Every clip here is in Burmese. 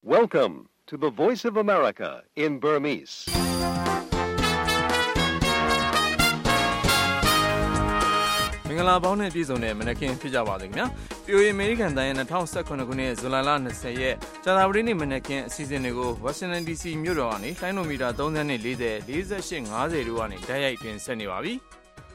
Welcome to the Voice of America in Burmese. ။မင်္ဂလာပေါင်းနဲ့ပြည့်စုံတဲ့မနက်ခင်းဖြစ်ကြပါစေခင်ဗျာ။ POA အမေရိကန်တိုင်း2019ခုနှစ်ဇူလိုင်လ20ရက်ကြာသပတေးနေ့မနက်ခင်းအစီအစဉ်တွေကို Washington DC မြို့တော်ကနေလိုင်းနိုမီတာ30နဲ့40 48 50တို့ကနေတိုက်ရိုက်တင်ဆက်နေပါပြီ။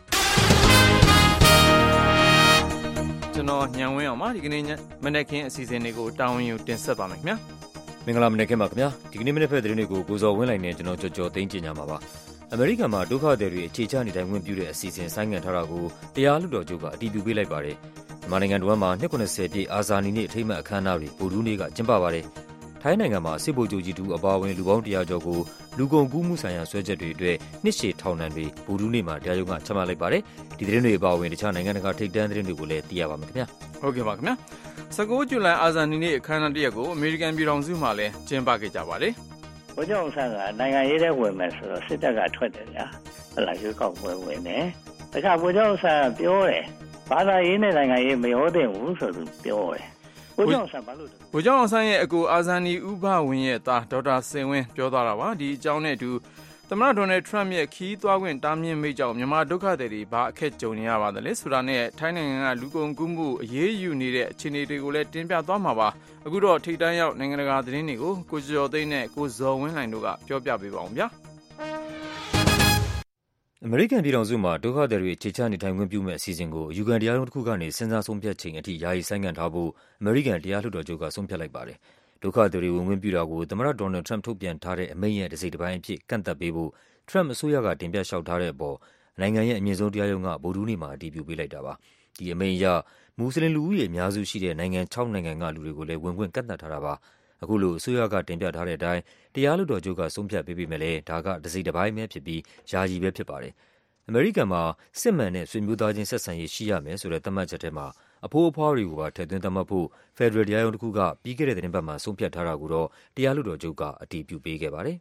ကျွန်တော်ညံဝင်းအောင်ပါဒီကနေ့မနက်ခင်းအစီအစဉ်တွေကိုတာဝန်ယူတင်ဆက်ပါမယ်ခင်ဗျာ။မင်္ဂလာမနက်ခင်းပါခင်ဗျာဒီကနေ့မနက်ဖက်သတင်းတွေကိုကိုဇော်ဝင်းလိုက်နဲ့ကျွန်တော်ကြော်သိန်းကျင်ကြမှာပါအမေရိကန်မှာဒုက္ခသည်တွေအခြေချနေထိုင်ခွင့်ပြုတဲ့အစီအစဉ်ဆိုင်းငံ့ထားတာကိုတရားလွှတ်တော်ချုပ်ကအတည်ပြုပေးလိုက်ပါတယ်မြန်မာနိုင်ငံတော်မှာ290ပြည့်အာဇာနည်နေ့အထိမ်းအမှတ်အခမ်းအနားတွေဗုဒ္ဓဟူးနေ့ကကျင်းပပါတယ်ထိုင်းနိုင်ငံမှာစစ်ဗိုလ်ချုပ်ကြီးတူအပါအဝင်လူပေါင်း100ကျော်ကိုလူကုန်ကူးမှုဆိုင်ရာဆွဲချက်တွေအတွက်နှစ်ရှည်ထောင်ဒဏ်တွေဗုဒ္ဓဟူးနေ့မှာတရားရုံးကချမှတ်လိုက်ပါတယ်ဒီသတင်းတွေအပါအဝင်တခြားနိုင်ငံတကာထိပ်တန်းသတင်းတွေကိုလည်းသိရပါမယ်ခင်ဗျာဟုတ်ကဲ့ပါခင်ဗျာ19ဇူလိုင်အာဇာနည်နေ့အခမ်းအနားတစ်ရက်ကိုအမေရိကန်ပြည်ထောင်စုမှာလည်းကျင်းပခဲ့ကြပါတယ်ဘုရားအောင်ဆန်းကနိုင်ငံရေးတဲ့ဝင်မယ်ဆိုတော့စစ်တပ်ကထွက်တယ်ဗျာဟလာရွေးကောက်ပွဲဝင်တယ်တခါဘုရားအောင်ဆန်းပြောတယ်ဘာသာရေးနဲ့နိုင်ငံရေးမရောတဲ့ဘူးဆိုသူပြောတယ်ဘုရားအောင်ဆန်းဘာလို့ဘုရားအောင်ဆန်းရဲ့အကူအာဇာနည်ဥပဝင်းရဲ့သားဒေါက်တာစင်ဝင်းပြောသွားတာပါဒီအကြောင်းနဲ့အတူသမ္မတဒေါ်နယ်ထရမ့်ရဲ့ခီးသွားခွင့်တားမြစ်မိတ်ကြောင့်မြန်မာဒုက္ခသည်တွေဘာအခက်ကြုံနေရပါသလဲဆိုတာနဲ့ထိုင်းနိုင်ငံကလူကုန်ကူးမှုအရေးယူနေတဲ့အခြေအနေတွေကိုလည်းတင်ပြသွားမှာပါအခုတော့ထိပ်တန်းရောက်နိုင်ငံတကာသတင်းတွေကိုကိုကျော်သိန်းနဲ့ကိုဇော်ဝင်းလှိုင်တို့ကပြောပြပေးပါအောင်ဗျာအမေရိကန်ပြည်ထောင်စုမှာဒုက္ခသည်တွေအခြေချနေထိုင်ခွင့်ပြုမဲ့အစီအစဉ်ကိုယူကန်တရားရုံးတစ်ခုကနေစဉ်းစားဆုံးဖြတ်ချိန်အထိယာယီဆိုင်းငံ့ထားဖို့အမေရိကန်တရားလွှတ်တော်ချုပ်ကဆုံးဖြတ်လိုက်ပါတယ်ဒုက္ခသည်တွေဝင်ခွင့်ပြုတာကိုသမ္မတဒေါ်နယ်ထရမ့်ထုတ်ပြန်ထားတဲ့အမိန့်ရဲ့တစ်စိတ်တစ်ပိုင်းအဖြစ်ကန့်သတ်ပေးဖို့ထရမ့်အစိုးရကတင်ပြလျှောက်ထားတဲ့အပေါ်နိုင်ငံရဲ့အမြင့်ဆုံးတရားရုံးကဗုဒ္ဓဟူးနေ့မှာအတည်ပြုပေးလိုက်တာပါဒီအမိန့်အရမွတ်စလင်လူဦးရေအများစုရှိတဲ့နိုင်ငံ6နိုင်ငံကလူတွေကိုလည်းဝင်ခွင့်ကန့်သတ်ထားတာပါအခုလိုအစိုးရကတင်ပြထားတဲ့အတိုင်းတရားလွှတ်တော်ချုပ်ကဆုံးဖြတ်ပေးပေမဲ့လည်းဒါကတစ်စိတ်တစ်ပိုင်းပဲဖြစ်ပြီးယာယီပဲဖြစ်ပါတယ်အမေရိကန်မှာစစ်မှန်တဲ့ဆွေမျိုးသားချင်းဆက်ဆံရေးရှိရမယ်ဆိုတဲ့သတ်မှတ်ချက်ထဲမှာအဖိုးအဖွားတွေကိုပါထည့်သွင်းသတ်မှတ်ဖို့ဖက်ဒရယ်တရားရုံးတစ်ခုကပြီးခဲ့တဲ့သတင်းပတ်မှာဆုံးဖြတ်ထားတာကိုတော့တရားလွှတ်တော်ချုပ်ကအတည်ပြုပေးခဲ့ပါတယ်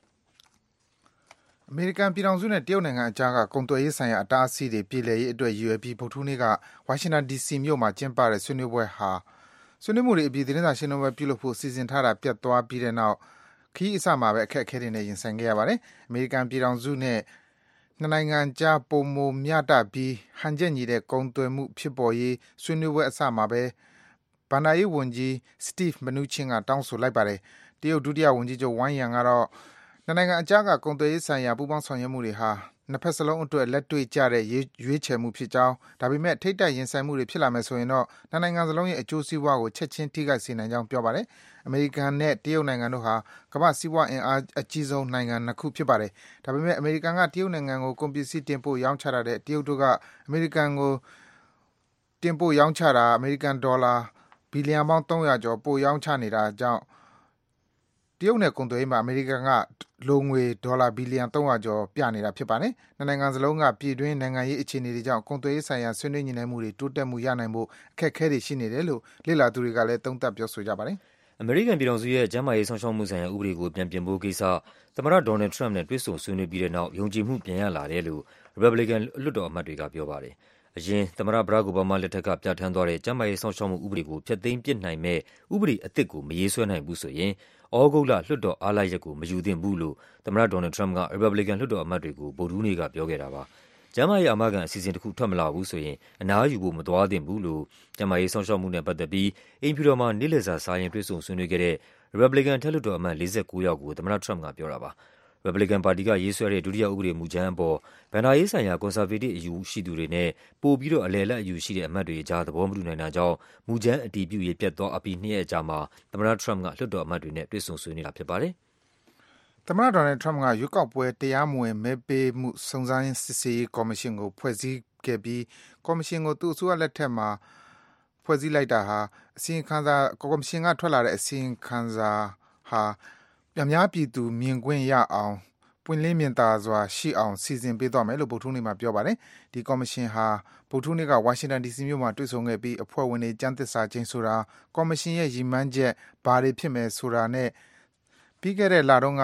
အမေရိကန်ပြည်ထောင်စုနဲ့တရုတ်နိုင်ငံအကြားကကုန်သွယ်ရေးဆိုင်ရာအတားအဆီးတွေပြေလည်ရေးအတွက်ရည်ရွယ်ပြီးဗုဒ္ဓဟူးနေ့ကဝါရှင်တန် DC မြို့မှာကျင်းပတဲ့ဆွေးနွေးပွဲဟာဆွေးနွေးမှုတွေအပြီးသတင်းစာရှင်းလင်းပွဲပြုလုပ်ဖို့စီစဉ်ထားတာပြတ်သွားပြီးတဲ့နောက်ခရီးအစမှာပဲအခက်အခဲတွေနဲ့ရင်ဆိုင်ခဲ့ရပါတယ်။အမေရိကန်ပြည်ထောင်စုနဲ့နှစ်နိုင်ငံကြားပုံမမျှတပြီးဟန်ချက်ညီတဲ့ကုန်သွယ်မှုဖြစ်ပေါ်ရေးဆွေးနွေးပွဲအစမှာပဲဘဏ္ဍာရေးဝန်ကြီး Steve Mnuchin ကတောင်းဆိုလိုက်ပါတယ်။တရုတ်ဒုတိယဝန်ကြီးချုပ်ဝမ်ယန်ကတော့နှစ်နိုင်ငံအကြားကကုန်သွယ်ရေးဆိုင်ရာပူးပေါင်းဆောင်ရွက်မှုတွေဟာနှစ်ဖက်စလုံးအတွက်လက်တွေ့ကျတဲ့ရွေးချယ်မှုဖြစ်ကြောင်းဒါပေမဲ့ထိပ်တိုက်ရင်ဆိုင်မှုတွေဖြစ်လာမယ်ဆိုရင်တော့နှစ်နိုင်ငံစလုံးရဲ့အကျိုးစီးပွားကိုချက်ချင်းထိခိုက်စေနိုင်ကြောင်းပြောပါတယ်။အမေရိကန်နဲ့တရုတ်နိုင်ငံတို့ဟာကမ္ဘာ့စီးပွားအင်အားအကြီးဆုံးနိုင်ငံနှစ်ခုဖြစ်ပါတယ်။ဒါပေမဲ့အမေရိကန်ကတရုတ်နိုင်ငံကိုကုန်ပစ္စည်းတင်ပို့ရောင်းချတာတဲ့တရုတ်တို့ကအမေရိကန်ကိုတင်ပို့ရောင်းချတာအမေရိကန်ဒေါ်လာဘီလီယံပေါင်း300ကျော်ပို့ရောင်းချနေတာကြောင့်တရုတ်နဲ့ကုန်သွယ်ရေးမှာအမေရိကန်ကလိုငွေဒေါ်လာဘီလီယံ300ကျော်ပြနေတာဖြစ်ပါတယ်။နှစ်နိုင်ငံစလုံးကပြည်တွင်းနိုင်ငံရေးအခြေအနေတွေကြောင့်ကုန်သွယ်ရေးဆိုင်ရာဆွေးနွေးညှိနှိုင်းမှုတွေတိုးတက်မှုရနိုင်ဖို့အခက်အခဲတွေရှိနေတယ်လို့လေ့လာသူတွေကလည်းသုံးသပ်ပြောဆိုကြပါတယ်။အမေရိကန်ပြည်ထောင်စုရဲ့ကျန်းမာရေးဆောင်ရှောက်မှုဆိုင်ရာဥပဒေကိုပြန်ပြင်ဖို့ကိစ္စသမ္မတဒေါ်နယ်ထရမ့်နဲ့တွေ့ဆုံဆွေးနွေးပြီးတဲ့နောက်ယုံကြည်မှုပြန်ရလာတယ်လို့ရီပတ်ဘလီကန်လွှတ်တော်အမတ်တွေကပြောပါတယ်။အရင်သမ္မတဘရက်အိုဘားမားလက်ထက်ကပြဋ္ဌာန်းသွားတဲ့ကျန်းမာရေးဆောင်ရှောက်မှုဥပဒေကိုဖျက်သိမ်းပစ်နိုင်မဲ့ဥပဒေအသစ်ကိုမရေးဆွဲနိုင်ဘူးဆိုရင်ဩဂုတ်လလွှတ်တော်အားလပ်ရက်ကိုမယူသင့်ဘူးလို့သမ္မတဒေါ်နယ်ထရမ့်ကရီပတ်ဘလီကန်လွှတ်တော်အမတ်တွေကိုဗုဒ္ဓဟူးနေ့ကပြောခဲ့တာပါ။ကျန်းမာရေးအာမခံအစီအစဉ်တစ်ခုထွက်မလာဘူးဆိုရင်အနားယူဖို့မသွားသင့်ဘူးလို့ကျန်းမာရေးဆောင်ရှောက်မှုနဲ့ပတ်သက်ပြီးအိမ်ဖြူတော်မှာနေ့လည်စာစားရင်တွေ့ဆုံဆွေးနွေးခဲ့တဲ့ရီပတ်ဘလီကန်ထက်လွှတ်တော်အမတ်49ယောက်ကိုသမ္မတထရမ့်ကပြောတာပါ။ရီပတ်ဘလီကန်ပါတီကရေးဆွဲတဲ့ဒုတိယဥပဒေမူကြမ်းအပေါ်ဘဏ္ဍာရေးဆိုင်ရာကွန်ဆာဗေးတစ်အယူရှိသူတွေနဲ့ပိုပြီးတော့အလယ်အလတ်အယူရှိတဲ့အမတ်တွေအကြားသဘောမတူနိုင်တာကြောင့်မူကြမ်းအတည်ပြုရေးပြတ်သွားအပြီး2ရက်အကြာမှာသမ္မတထရမ့်ကလွှတ်တော်အမတ်တွေနဲ့တွေ့ဆုံဆွေးနွေးတာဖြစ်ပါတယ်။သမ္မတဒေါ်နယ်ထရမ့်ကရွေးကောက်ပွဲတရားမဝင်မဲပေးမှုစုံစမ်းစစ်ဆေးရေးကော်မရှင်ကိုဖွဲ့စည်းခဲ့ပြီးကော်မရှင်ကိုသူ့အစိုးရလက်ထက်မှာဖွဲ့စည်းလိုက်တာဟာကော်မရှင်ကထွက်လာတဲ့အစီရင်ခံစာဟာအများပြည်သူမြင်ကွင်းရအောင်ပွင့်လင်းမြင်သာစွာရှိအောင်စီစဉ်ပေးသွားမယ်လို့ဗုဒ္ဓဟူးနေ့မှာပြောပါတယ်။ဒီကော်မရှင်ဟာဗုဒ္ဓဟူးနေ့ကဝါရှင်တန် DC မြို့မှာတွေ့ဆုံခဲ့ပြီးအဖွဲ့ဝင်တွေကျမ်းသစ္စာကျိန်ဆိုတာကော်မရှင်ရဲ့ရည်မှန်းချက်ဘာတွေဖြစ်မယ်ဆိုတာနဲ့ပြီးခဲ့တဲ့လတုန်းက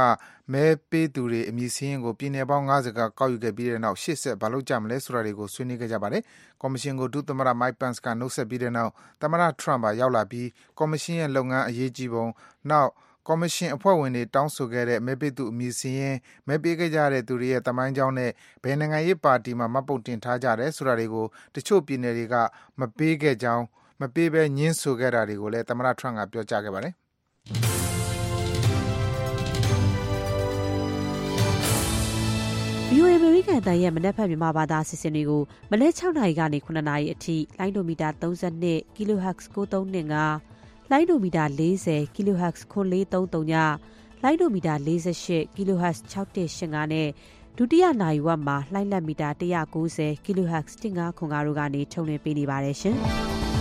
မဲပေးသူတွေအမည်စာရင်းကိုပြည်내ပေါင်း50ကကောက်ယူခဲ့ပြီးတဲ့နောက်ရှေ့ဆက်ဘာလုပ်ကြမလဲဆိုတာတွေကိုဆွေးနွေးခဲ့ကြပါတယ်။ကော်မရှင်ကိုဒုသမ္မတ Mike Pence ကနှုတ်ဆက်ပြီးတဲ့နောက်သမ္မတ Trump ပါရောက်လာပြီးကော်မရှင်ရဲ့လုပ်ငန်းအရေးကြီးပုံနောက်ကော်မရှင်အဖွဲ့ဝင်တွေတောင်းဆိုခဲ့တဲ့မဲပေးသူအမည်စာရင်းမဲပေးခဲ့ကြတဲ့သူတွေရဲ့သမိုင်းကြောင်းနဲ့ဘယ်နိုင်ငံရေးပါတီမှာမှတ်ပုံတင်ထားကြတယ်ဆိုတာတွေကိုတချို့ပြည်နယ်တွေကမပေးခဲ့ကြောင်းမပေးဘဲညှင်းဆိုခဲ့တာတွေကိုလည်းသမ္မတ Trump ကပြောကြားခဲ့ပါတယ်။ VOA အမေရိကန်အသံရဲ့မနက်ဖြန်မြန်မာဘာသာအစီအစဉ်တွေကိုမနက်6နာရီကနေ9နာရီအထိလိုင်းဒိုမီတာ32 kHz 9325လိုင်းဒိုမီတာ40 kHz 9433ညလိုင်းဒိုမီတာ48 kHz 6185နဲ့ဒုတိယနာရီဝက်မှာလိုင်းလက်မီတာ190 kHz 1505တို့ကနေထုတ်လွှင့်ပေးနေပါတယ်ရှင်။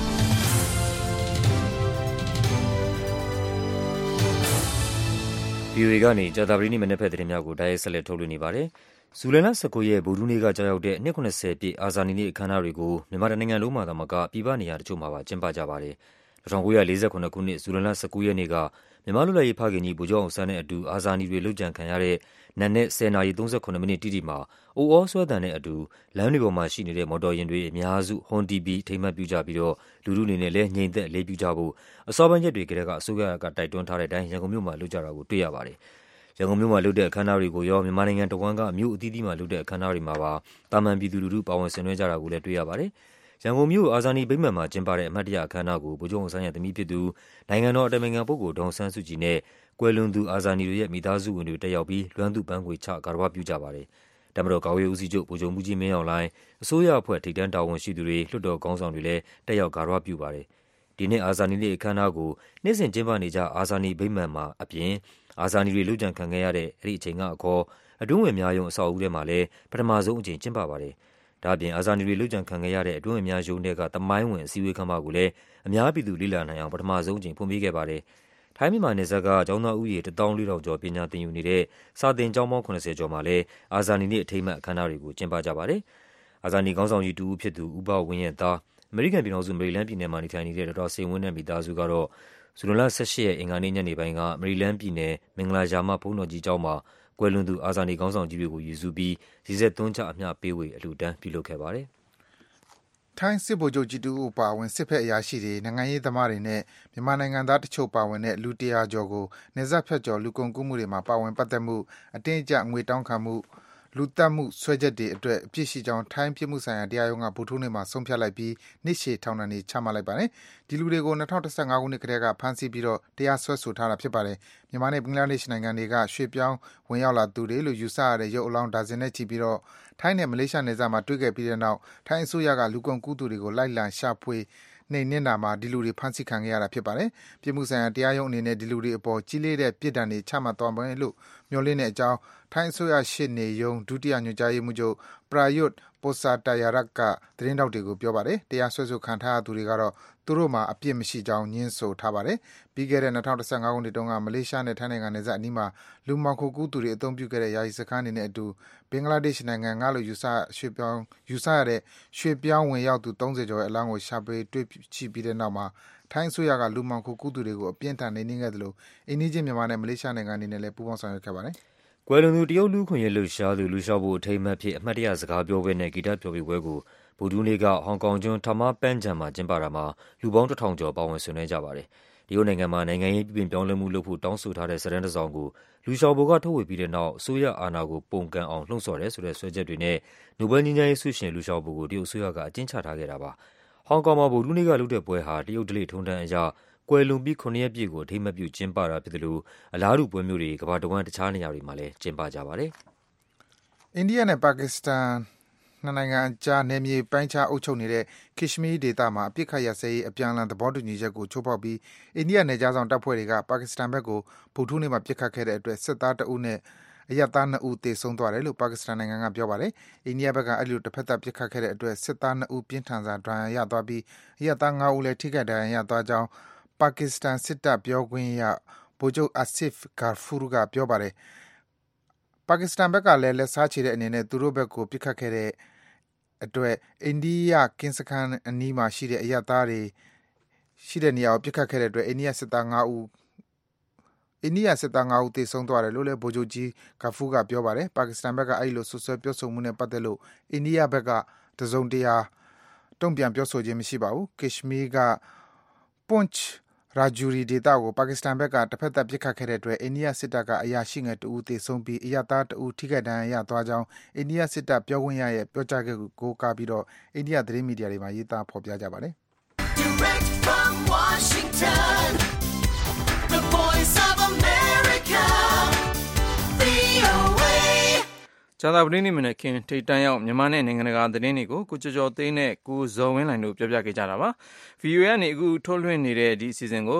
VOA ကနေကြာသပတေးနေ့မနက်ဖက်သတင်းများကိုတိုက်ရိုက်ဆက်လက်ထုတ်လွှင့်နေပါတယ်။ဇူလိုင်လ19ရက်ဗုဒ္ဓဟူးနေ့ကကြာရောက်တဲ့နှစ်90ပြည့်အာဇာနည်နေ့အခမ်းအနားတွေကိုမြန်မာနိုင်ငံလုံးမှာသာမကပြည်ပနေရာတချို့မှာပါကျင်းပကြပါတယ်။1948ခုနှစ်ဇူလိုင်လ19ရက်နေ့ကမြန်မာလူလတ်ရေးဖခင်ကြီးဗိုလ်ချုပ်အောင်ဆန်းနဲ့အတူအာဇာနည်တွေလုပ်ကြံခံရတဲ့နက်နဲ့10:38မိနစ်တိတိမှာအိုအောဆွဲတန်နဲ့အတူလမ်းတွေပေါ်မှာရှိနေတဲ့မော်တော်ယာဉ်တွေအများစုဟွန်တီးပြီးထိမ့်မှတ်ပြုကြပြီးတော့လူထုအနေနဲ့လည်းငြိမ်သက်လေးပြုကြဖို့အစောပိုင်းရက်တွေကတည်းကအစိုးရကတိုက်တွန်းထားတဲ့အတိုင်းရန်ကုန်မြို့မှာလုပ်ကြတာကိုတွေ့ရပါတယ်။ရန်ကုန်မြို့မှာလုပ်တဲ့အခမ်းအနားတွေကိုရောမြန်မာနိုင်ငံတဝန်းကမြို့အသီးသီးမှာလုပ်တဲ့အခမ်းအနားတွေမှာပါတာမန်ပြည်သူလူထုပါဝင်ဆင်နွှဲကြတာကိုလည်းတွေ့ရပါတယ်။ရန်ကုန်မြို့အာဇာနည်ဗိမာန်မှာကျင်းပတဲ့အမှတ်တရအခမ်းအနားကိုဗိုလ်ချုပ်အောင်ဆန်းရဲ့သမီးဖြစ်သူနိုင်ငံတော်အတိုင်ပင်ခံပုဂ္ဂိုလ်ဒေါ်အောင်ဆန်းစုကြည်နဲ့ကွယ်လွန်သူအာဇာနည်တွေရဲ့မိသားစုဝင်တွေတက်ရောက်ပြီးလွမ်းသူ့ပန်းခွေချဂါရဝပြုကြပါတယ်။တမတော်ကာကွယ်ရေးဦးစီးချုပ်ဗိုလ်ချုပ်မှူးကြီးမင်းအောင်လှိုင်အစိုးရအဖွဲ့ထိပ်တန်းတာဝန်ရှိသူတွေလွှတ်တော်ခေါင်းဆောင်တွေလည်းတက်ရောက်ဂါရဝပြုပါတယ်။ဒီနှစ်အာဇာနည်နေ့အခမ်းအနားကိုနေ့စဉ်ကျင်းပနေကြအာဇာနည်ဗိမာန်မှာအပြင်အာဇာနည်တွေလုပ်ကြံခံခဲ့ရတဲ့အဲ့ဒီအချိန်ကအခေါ်အတွင်းဝင်များယုံအဆောက်အဦထဲမှာလည်းပထမဆုံးအကြိမ်ကျင်းပပါတယ်။ဒါ့အပြင်အာဇာနည်တွေလုပ်ကြံခံခဲ့ရတဲ့အတွင်းဝင်များယုံတွေကသမိုင်းဝင်အစည်းအဝေးခန်းမကိုလည်းအများပြည်သူလေ့လာနိုင်အောင်ပထမဆုံးအကြိမ်ဖွင့်ပေးခဲ့ပါတယ်။ထိုင်းမြန်မာနယ်စပ်ကကျောင်းသားဦးရေ14,000ကျော်ပညာသင်ယူနေတဲ့စာသင်ကျောင်းပေါင်း80ကျော်မှာလည်းအာဇာနည်နေ့အထိမ်းအမှတ်အခမ်းအနားတွေကိုကျင်းပကြပါတယ်။အာဇာနည်ခေါင်းဆောင်ကြီးတူဦးဖြစ်သူဦးဘဝင်းရဲ့သားအမေရိကန်ပြည်ထောင်စုမေရီလန်းပြည်နယ်မှာနေထိုင်နေတဲ့ဒေါက်တာစိန်ဝင်းနဲ့မိသားစုကတော့ဇူလိုင်လ18ရက်အင်္ဂါနေ့ညနေပိုင်းကမေရီလန်းပြည်နယ်မင်္ဂလာရာမဘုန်းတော်ကြီးကျောင်းမှာကွယ်လွန်သူအာဇာနည်ခေါင်းဆောင်ကြီးတွေကိုရည်စူးပြီးရည်စက်သွန်းချအမျှပေးဝေအလှူဒန်းပြုလုပ်ခဲ့ပါတယ်။ထိုင်းစစ်ဗိုလ်ချုပ်ကြီးတူဦးပါဝင်စစ်ဖက်အရာရှိတွေနိုင်ငံရေးသမားတွေနဲ့မြန်မာနိုင်ငံသားတချို့ပါဝင်တဲ့လူ100ကျော်ကိုနေဆက်ဖြတ်ကျော်လူကုန်ကူးမှုတွေမှာပါဝင်ပတ်သက်မှုအတင်းအကျပ်ငွေတောင်းခံမှုလူတက်မှုဆွဲချက်တွေအတွက်အပြစ်ရှိကြောင်းထိုင်းပြစ်မှုဆိုင်ရာတရားရုံးကဗုဒ္ဓဟူးနေ့မှာဆုံးဖြတ်လိုက်ပြီးနှစ်ရှည်ထောင်ဒဏ်တွေချမှတ်လိုက်ပါတယ်။ဒီလူတွေကို2015ခုနှစ်ကတည်းကဖမ်းဆီးပြီးတော့တရားစွဲဆိုထားတာဖြစ်ပါတယ်။မြန်မာနဲ့ဘင်္ဂလားဒေ့ရှ်နိုင်ငံတွေကရွှေ့ပြောင်းဝင်ရောက်လာသူတွေလို့ယူဆရတဲ့ရုပ်အလောင်းဒါဇင်နဲ့ချီပြီးတော့ထိုင်းနဲ့မလေးရှားနယ်စပ်မှာတွေ့ခဲ့ပြီးတဲ့နောက်ထိုင်းအစိုးရကလူကုန်ကူးသူတွေကိုလိုက်လံရှာဖွေနှိမ်နင်းတာမှာဒီလူတွေဖမ်းဆီးခံခဲ့ရတာဖြစ်ပါတယ်။ပြည်မှုဆိုင်ရာတရားရုံးအနေနဲ့ဒီလူတွေအပေါ်ကြီးလေးတဲ့ပြစ်ဒဏ်တွေချမှတ်သွားမယ်လို့မျှော်လင့်တဲ့အကြောင်းထိုင်းအစိုးရရှေ့နေရုံးဒုတိယညွှန်ကြားရေးမှူးချုပ်ပရာယွတ်ပိုစာတယာရတ်ကသတင်းတောက်တွေကိုပြောပါတယ်။တရားစွဲဆိုခံထားရသူတွေကတော့သူတို့မှာအပြစ်မရှိကြောင်းညင်းဆိုထားပါတယ်။ပြီးခဲ့တဲ့2015ခုနှစ်တုန်းကမလေးရှားနဲ့ထိုင်းနိုင်ငံနယ်စပ်အနီးမှာလူမှောင်ခိုကူးသူတွေအသုံးပြုခဲ့တဲ့ယာယီစခန်းတွေနဲ့အတူဘင်္ဂလားဒေ့ရှ်နိုင်ငံကလို့ယူဆရတဲ့ရွှေ့ပြောင်းဝင်ရောက်သူ30ကျော်ရဲ့အလောင်းကိုရှာဖွေတွေ့ရှိပြီးတဲ့နောက်မှာထိုင်းအစိုးရကလူမှောင်ခိုကူးသူတွေကိုအပြင်းထန်နှိမ်နင်းခဲ့သလိုအိမ်နီးချင်းမြန်မာနဲ့မလေးရှားနိုင်ငံတွေနဲ့လည်းပူးပေါင်းဆောင်ရွက်ခဲ့ပါတယ်။ကွယ်လွန်သူတရုတ်လူခွင့်ရေးလှုပ်ရှားသူလူရှာဖို့အထိမ်းအမှတ်ဖြစ်အမှတ်တရစကားပြောပွဲနဲ့ဂီတဖျော်ဖြေပွဲကိုဗုဒ္ဓဟူးနေ့ကဟောင်ကောင်ကျွန်းထာမာပန်းချံမှာကျင်းပတာမှာလူပေါင်း1000ကျော်ပါဝင်ဆင်နွှဲကြပါတယ်။တရုတ်နိုင်ငံမှာနိုင်ငံရေးပြုပြင်ပြောင်းလဲမှုလုပ်ဖို့တောင်းဆိုထားတဲ့စာတမ်းတစ်စောင်ကိုလူရှာဖို့ကထုတ်ဝေပြီးတဲ့နောက်အစိုးရအာဏာကိုပုံကန်အောင်လှုံ့ဆော်တယ်ဆိုတဲ့ဆွဲချက်တွေနဲ့နိုဘယ်ငြိမ်းချမ်းရေးဆုရှင်လူရှာဖို့ကိုတရုတ်အစိုးရကအကျဉ်းချထားခဲ့တာပါ။ဟောင်ကောင်မှာဗုဒ္ဓဟူးနေ့ကလုပ်တဲ့ပွဲဟာတရုတ်ဓလေ့ထုံးတမ်းအရကွယ်လွန်ပြီး9ရက်ပြည့်ကိုအထိမ်းအမှတ်ပြုကျင်းပတာဖြစ်တယ်လို့အလားတူပွဲမျိုးတွေကမ္ဘာတဝန်းတခြားနေရာတွေမှာလည်းကျင်းပကြပါတယ်။အိန္ဒိယနဲ့ပါကစ္စတန်နှစ်နိုင်ငံအကြားနယ်မြေပိုင်းခြားအုပ်ချုပ်နေတဲ့ကက်ရှမီးဒေသမှာအပစ်အခတ်ရပ်စဲရေးအပြန်အလှန်သဘောတူညီချက်ကိုချိုးဖောက်ပြီးအိန္ဒိယနယ်ခြားစောင့်တပ်ဖွဲ့တွေကပါကစ္စတန်ဘက်ကိုဗုဒ္ဓဟူးနေ့မှာပစ်ခတ်ခဲ့တဲ့အတွက်စစ်သား1ဦးနဲ့အရပ်သား2ဦးသေဆုံးသွားတယ်လို့ပါကစ္စတန်နိုင်ငံကပြောပါတယ်။အိန္ဒိယဘက်ကအဲဒီလိုတစ်ဖက်သတ်ပစ်ခတ်ခဲ့တဲ့အတွက်စစ်သား2ဦးပြင်းထန်စွာဒဏ်ရာရသွားပြီးအရပ်သား5ဦးလည်းထိခိုက်ဒဏ်ရာရသွားကြောင်းပါကစ္စတန်စစ်တပ်ပြောခွင့်ရဗိုလ်ချုပ်အာဆစ်ဂါဖူးကပြောပါတယ်။ပါကစ္စတန်ဘက်ကလည်းလက်စားချေတဲ့အနေနဲ့သူတို့ဘက်ကိုပစ်ခတ်ခဲ့တဲ့အတွက်အိန္ဒိယကင်းစခန်းအနီးမှာရှိတဲ့အရပ်သားတွေရှိတဲ့နေရာကိုပစ်ခတ်ခဲ့တဲ့အတွက်အိန္ဒိယစစ်သား5ဦးအိန္ဒိယစစ်သား5ဦးသေဆုံးသွားတယ်လို့လည်းဗိုလ်ချုပ်ကြီး Ghafoor ကပြောပါတယ်။ပါကစ္စတန်ဘက်ကအဲဒီလိုစွပ်စွဲပြောဆိုမှုနဲ့ပတ်သက်လို့အိန္ဒိယဘက်ကတစုံတရာတုံ့ပြန်ပြောဆိုခြင်းမရှိပါဘူး။ ကက်ရှ်မီးက Poonch Rajouri ဒေသကိုပါကစ္စတန်ဘက်ကတစ်ဖက်သတ်ပစ်ခတ်ခဲ့တဲ့အတွက်အိန္ဒိယစစ်တပ်ကအရာရှိငယ်တဦးသေဆုံးပြီးအရပ်သားတဦးထိခိုက်ဒဏ်ရာရသွားကြောင်းအိန္ဒိယစစ်တပ်ပြောခွင့်ရရဲ့ပြောကြားချက်ကိုကားပြီးအိန္ဒိယသတင်းမီဒီယာတွေမှာရေးသားဖော်ပြကြပါတယ်။ Direct from Washington, the voice of America, VOA. ဂျာသာပတိနေ့မနေ့ခင်ထိတ်တန့်ရောက်မြန်မာနဲ့နိုင်ငံတကာသတင်းတွေကိုကိုကျော်ကျော်သိန်းနဲ့ကိုဇော်ဝင်းလှိုင်တို့ပြောပြခဲ့ကြတာပါ။ VOA ကနေအခုထုတ်လွှင့်နေတဲ့ဒီအစီအစဉ်ကို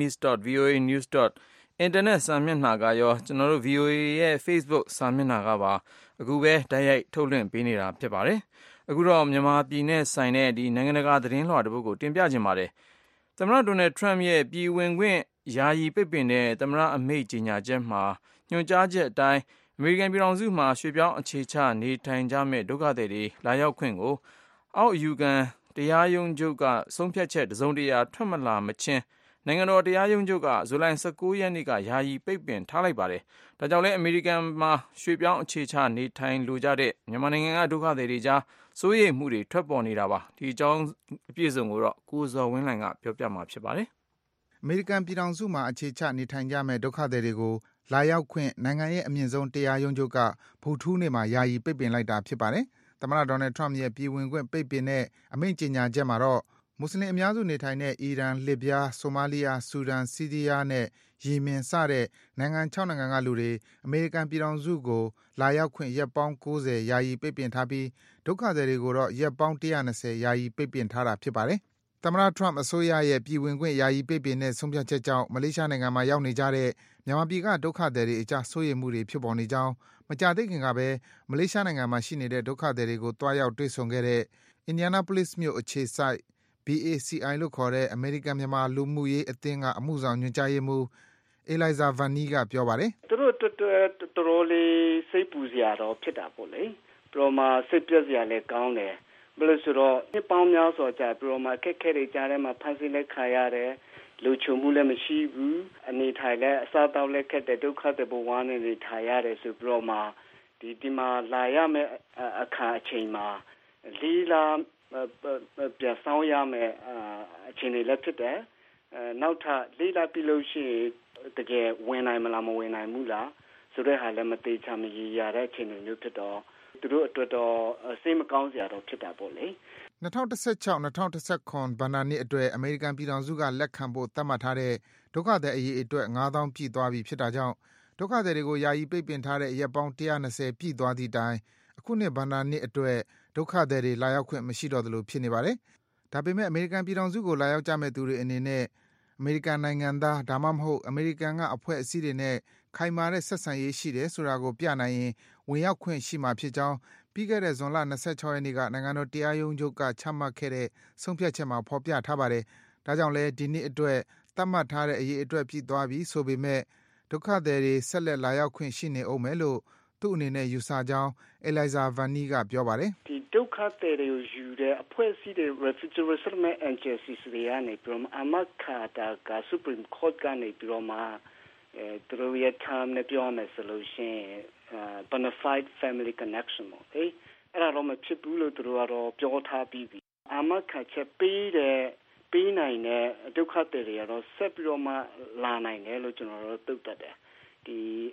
burmese.voanews.internet စာမျက်နှာကရောကျွန်တော်တို့ VOA ရဲ့ Facebook စာမျက်နှာကပါအခုပဲတိုက်ရိုက်ထုတ်လွှင့်ပေးနေတာဖြစ်ပါတယ်။အခုတော့မြန်မာပြည်နဲ့ဆိုင်တဲ့ဒီနိုင်ငံတကာသတင်းလွှာတစ်ပုဒ်ကိုတင်ပြခြင်းပါတယ်။သမ္မတဒေါ်နယ်ထရမ့်ရဲ့ပြည်ဝင်ခွင့်ယာယီပိတ်ပင်တဲ့သမ္မတအမိန့်ကြေညာချက်မှာညွှန်ကြားချက်အတိုင်းအမေရိကန်ပြည်ထောင်စုမှာရွှေ့ပြောင်းအခြေချနေထိုင်ကြမယ့်ဒုက္ခသည်တွေလာရောက်ခွင့်ကိုအောက်အယူခံတရားရုံးချုပ်ကဆုံးဖြတ်ချက်တစုံတရာထွက်မလာမချင်းနိုင်ငံတော်တရားရုံးချုပ်ကဇူလိုင်19ရက်နေ့ကယာယီပိတ်ပင်ထားလိုက်ပါတယ်။ဒါကြောင့်လည်းအမေရိကန်မှာရွှေ့ပြောင်းအခြေချနေထိုင်လိုကြတဲ့မြန်မာနိုင်ငံကဒုက္ခသည်တွေကြားစိုးရိမ်မှုတွေထွက်ပေါ်နေတာပါ။ဒီအကြောင်းအပြည့်အစုံကိုတော့ကိုဇော်ဝင်းလှိုင်ကပြောပြမှာဖြစ်ပါတယ်။အမေရိကန်ပြည်ထောင်စုမှာအခြေချနေထိုင်ကြမယ့်ဒုက္ခသည်တွေကိုလာရောက်ခွင့်နိုင်ငံရဲ့အမြင့်ဆုံးတရားရုံးချုပ်ကဗုဒ္ဓဟူးနေ့မှာယာယီပိတ်ပင်လိုက်တာဖြစ်ပါတယ်။သမ္မတဒေါ်နယ်ထရမ့်ရဲ့ပြည်ဝင်ခွင့်ပိတ်ပင်တဲ့အမိန့်ကြေညာချက်မှာတော့မွတ်စလင်အများစုနေထိုင်တဲ့အီရန်၊လစ်ဗျား၊ဆိုမာလီယာ၊ဆူဒန်၊ဆီးရီးယားနဲ့ယီမင်စတဲ့နိုင်ငံ6နိုင်ငံကလူတွေအမေရိကန်ပြည်ထောင်စုကိုလာရောက်ခွင့်ရက်ပေါင်း90ယာယီပိတ်ပင်ထားပြီးဒုက္ခသည်တွေကိုတော့ရက်ပေါင်း120ယာယီပိတ်ပင်ထားတာဖြစ်ပါတယ်။သမ္မတထရမ့်အစိုးရရဲ့ပြည်ဝင်ခွင့်ယာယီပိတ်ပင်တဲ့ဆုံးဖြတ်ချက်ကြောင့်မလေးရှားနိုင်ငံမှာရောက်နေကြတဲ့မြန်မာပြည်ကဒုက္ခသည်တွေအကြားစိုးရိမ်မှုတွေဖြစ်ပေါ်နေကြောင်းမကြာသေးခင်ကပဲမလေးရှားနိုင်ငံမှာရှိနေတဲ့ဒုက္ခသည်တွေကိုတွားရောက်တွေ့ဆုံခဲ့တဲ့ Indianapolis မြို့အခြေစိုက် BACI လို့ခေါ်တဲ့အမေရိကန်မြန်မာလူမှုရေးအသင်းကအမှုဆောင်ညွှန်ကြားရေးမှူး Eliza Vanney ကပြောပါတယ်။သူတို့တော်တော်လေးစိတ်ပူစရာတော့ဖြစ်တာပေါ့လေ။ပြီးတော့မှစိတ်ပြည့်စရာလည်းကောင်းတယ်။ဘယ်လိုဆိုတော့နှစ်ပေါင်းများစွာကြာပြီးတော့မှခက်ခဲတွေကြားထဲမှာဖန်ဆင်းလက်ခါရတယ်။လူချုံမှုလည်းမရှိဘူး။အနေထိုင်လည်းအစားတောက်လည်းခက်တဲ့ဒုက္ခတွေဘဝနဲ့နေထိုင်ရတယ်ဆိုပြီးတော့မှဒီမှာလာရမယ့်အခါအချိန်မှာလေးလာပြန်ဆောင်ရမယ်အချိန်တွေလည်းဖြစ်တယ်နောက်ထပ်လေးလာပြီးလို့ရှိရင်တကယ်ဝင်နိုင်မလားမဝင်နိုင်ဘူးလားဆိုတဲ့ဟာလည်းမသေးချာမရရတဲ့အချိန်တွေမျိုးဖြစ်တော့သူတို့အတွက်တော့စိတ်မကောင်းစရာတော့ဖြစ်တာပေါ့လေ 2016-2019 ဘဏ္ဍာနှစ်အတွက်အမေရိကန်ပြည်ထောင်စုကလက်ခံဖို့သတ်မှတ်ထားတဲ့ဒုက္ခသည်အရေးအတွက် 9000 ပြည့်သွားပြီဖြစ်တာကြောင့်ဒုက္ခသည်တွေကိုယာယီပိတ်ပင်ထားတဲ့ရက်ပေါင်း120ပြည့်သွားသည့်တိုင်အခုနှစ်ဘဏ္ဍာနှစ်အတွက်ဒုက္ခသည်တွေလာရောက်ခွင့်မရှိတော့သလိုဖြစ်နေပါတယ်။ဒါပေမဲ့အမေရိကန်ပြည်ထောင်စုကိုလာရောက်ကြမဲ့သူတွေအနေနဲ့အမေရိကန်နိုင်ငံသားဒါမှမဟုတ်အမေရိကန်ကအဖွဲ့အစည်းတွေနဲ့ခိုင်မာတဲ့ဆက်ဆံရေးရှိတယ်ဆိုတာကိုပြနိုင်ရင်ဝင်ရောက်ခွင့်ရှိမှာဖြစ်ကြောင်းပြီးခဲ့တဲ့ဇွန်လ26ရက်နေ့ကနိုင်ငံတော်တရားရုံးချုပ်ကချမှတ်ခဲ့တဲ့ဆုံးဖြတ်ချက်မှာဖော်ပြထားပါတယ်။ဒါကြောင့်လဲဒီနှစ်အတွက်သတ်မှတ်ထားတဲ့အရေးအတွက်ပြည့်သွားပြီဆိုပေမဲ့ဒုက္ခသည်တွေဆက်လက်လာရောက်ခွင့်ရှိနေအောင်မယ်လို့သူ့အနေနဲ့ယူဆကြောင်း Eliza Vanney ကပြောပါတယ်။ဒီဒုက္ခသည်တွေကိုယူတဲ့အဖွဲ့အစည်းတွေ Refugee Resettlement Agencies တွေကနေပြီးတော့အမခါတာက Supreme Court ကနေပြီးတော့မှသူတို့ရဲ့ term နဲ့ပြောမယ်ဆိုလို့ရှိရင် bona fide family connection ပေါ့။အဲ့ဒါတော့မဖြစ်ဘူးလို့သူတို့ကတော့ပြောထားပြီးပြီ။အမခါချက်ပေးနိုင်တဲ့ဒုက္ခသည်တွေကတော့ဆက်ပြီးတော့မှလာနိုင်တယ်လို့ကျွန်တော်တို့သုတ်တတ်တယ်။ဒီ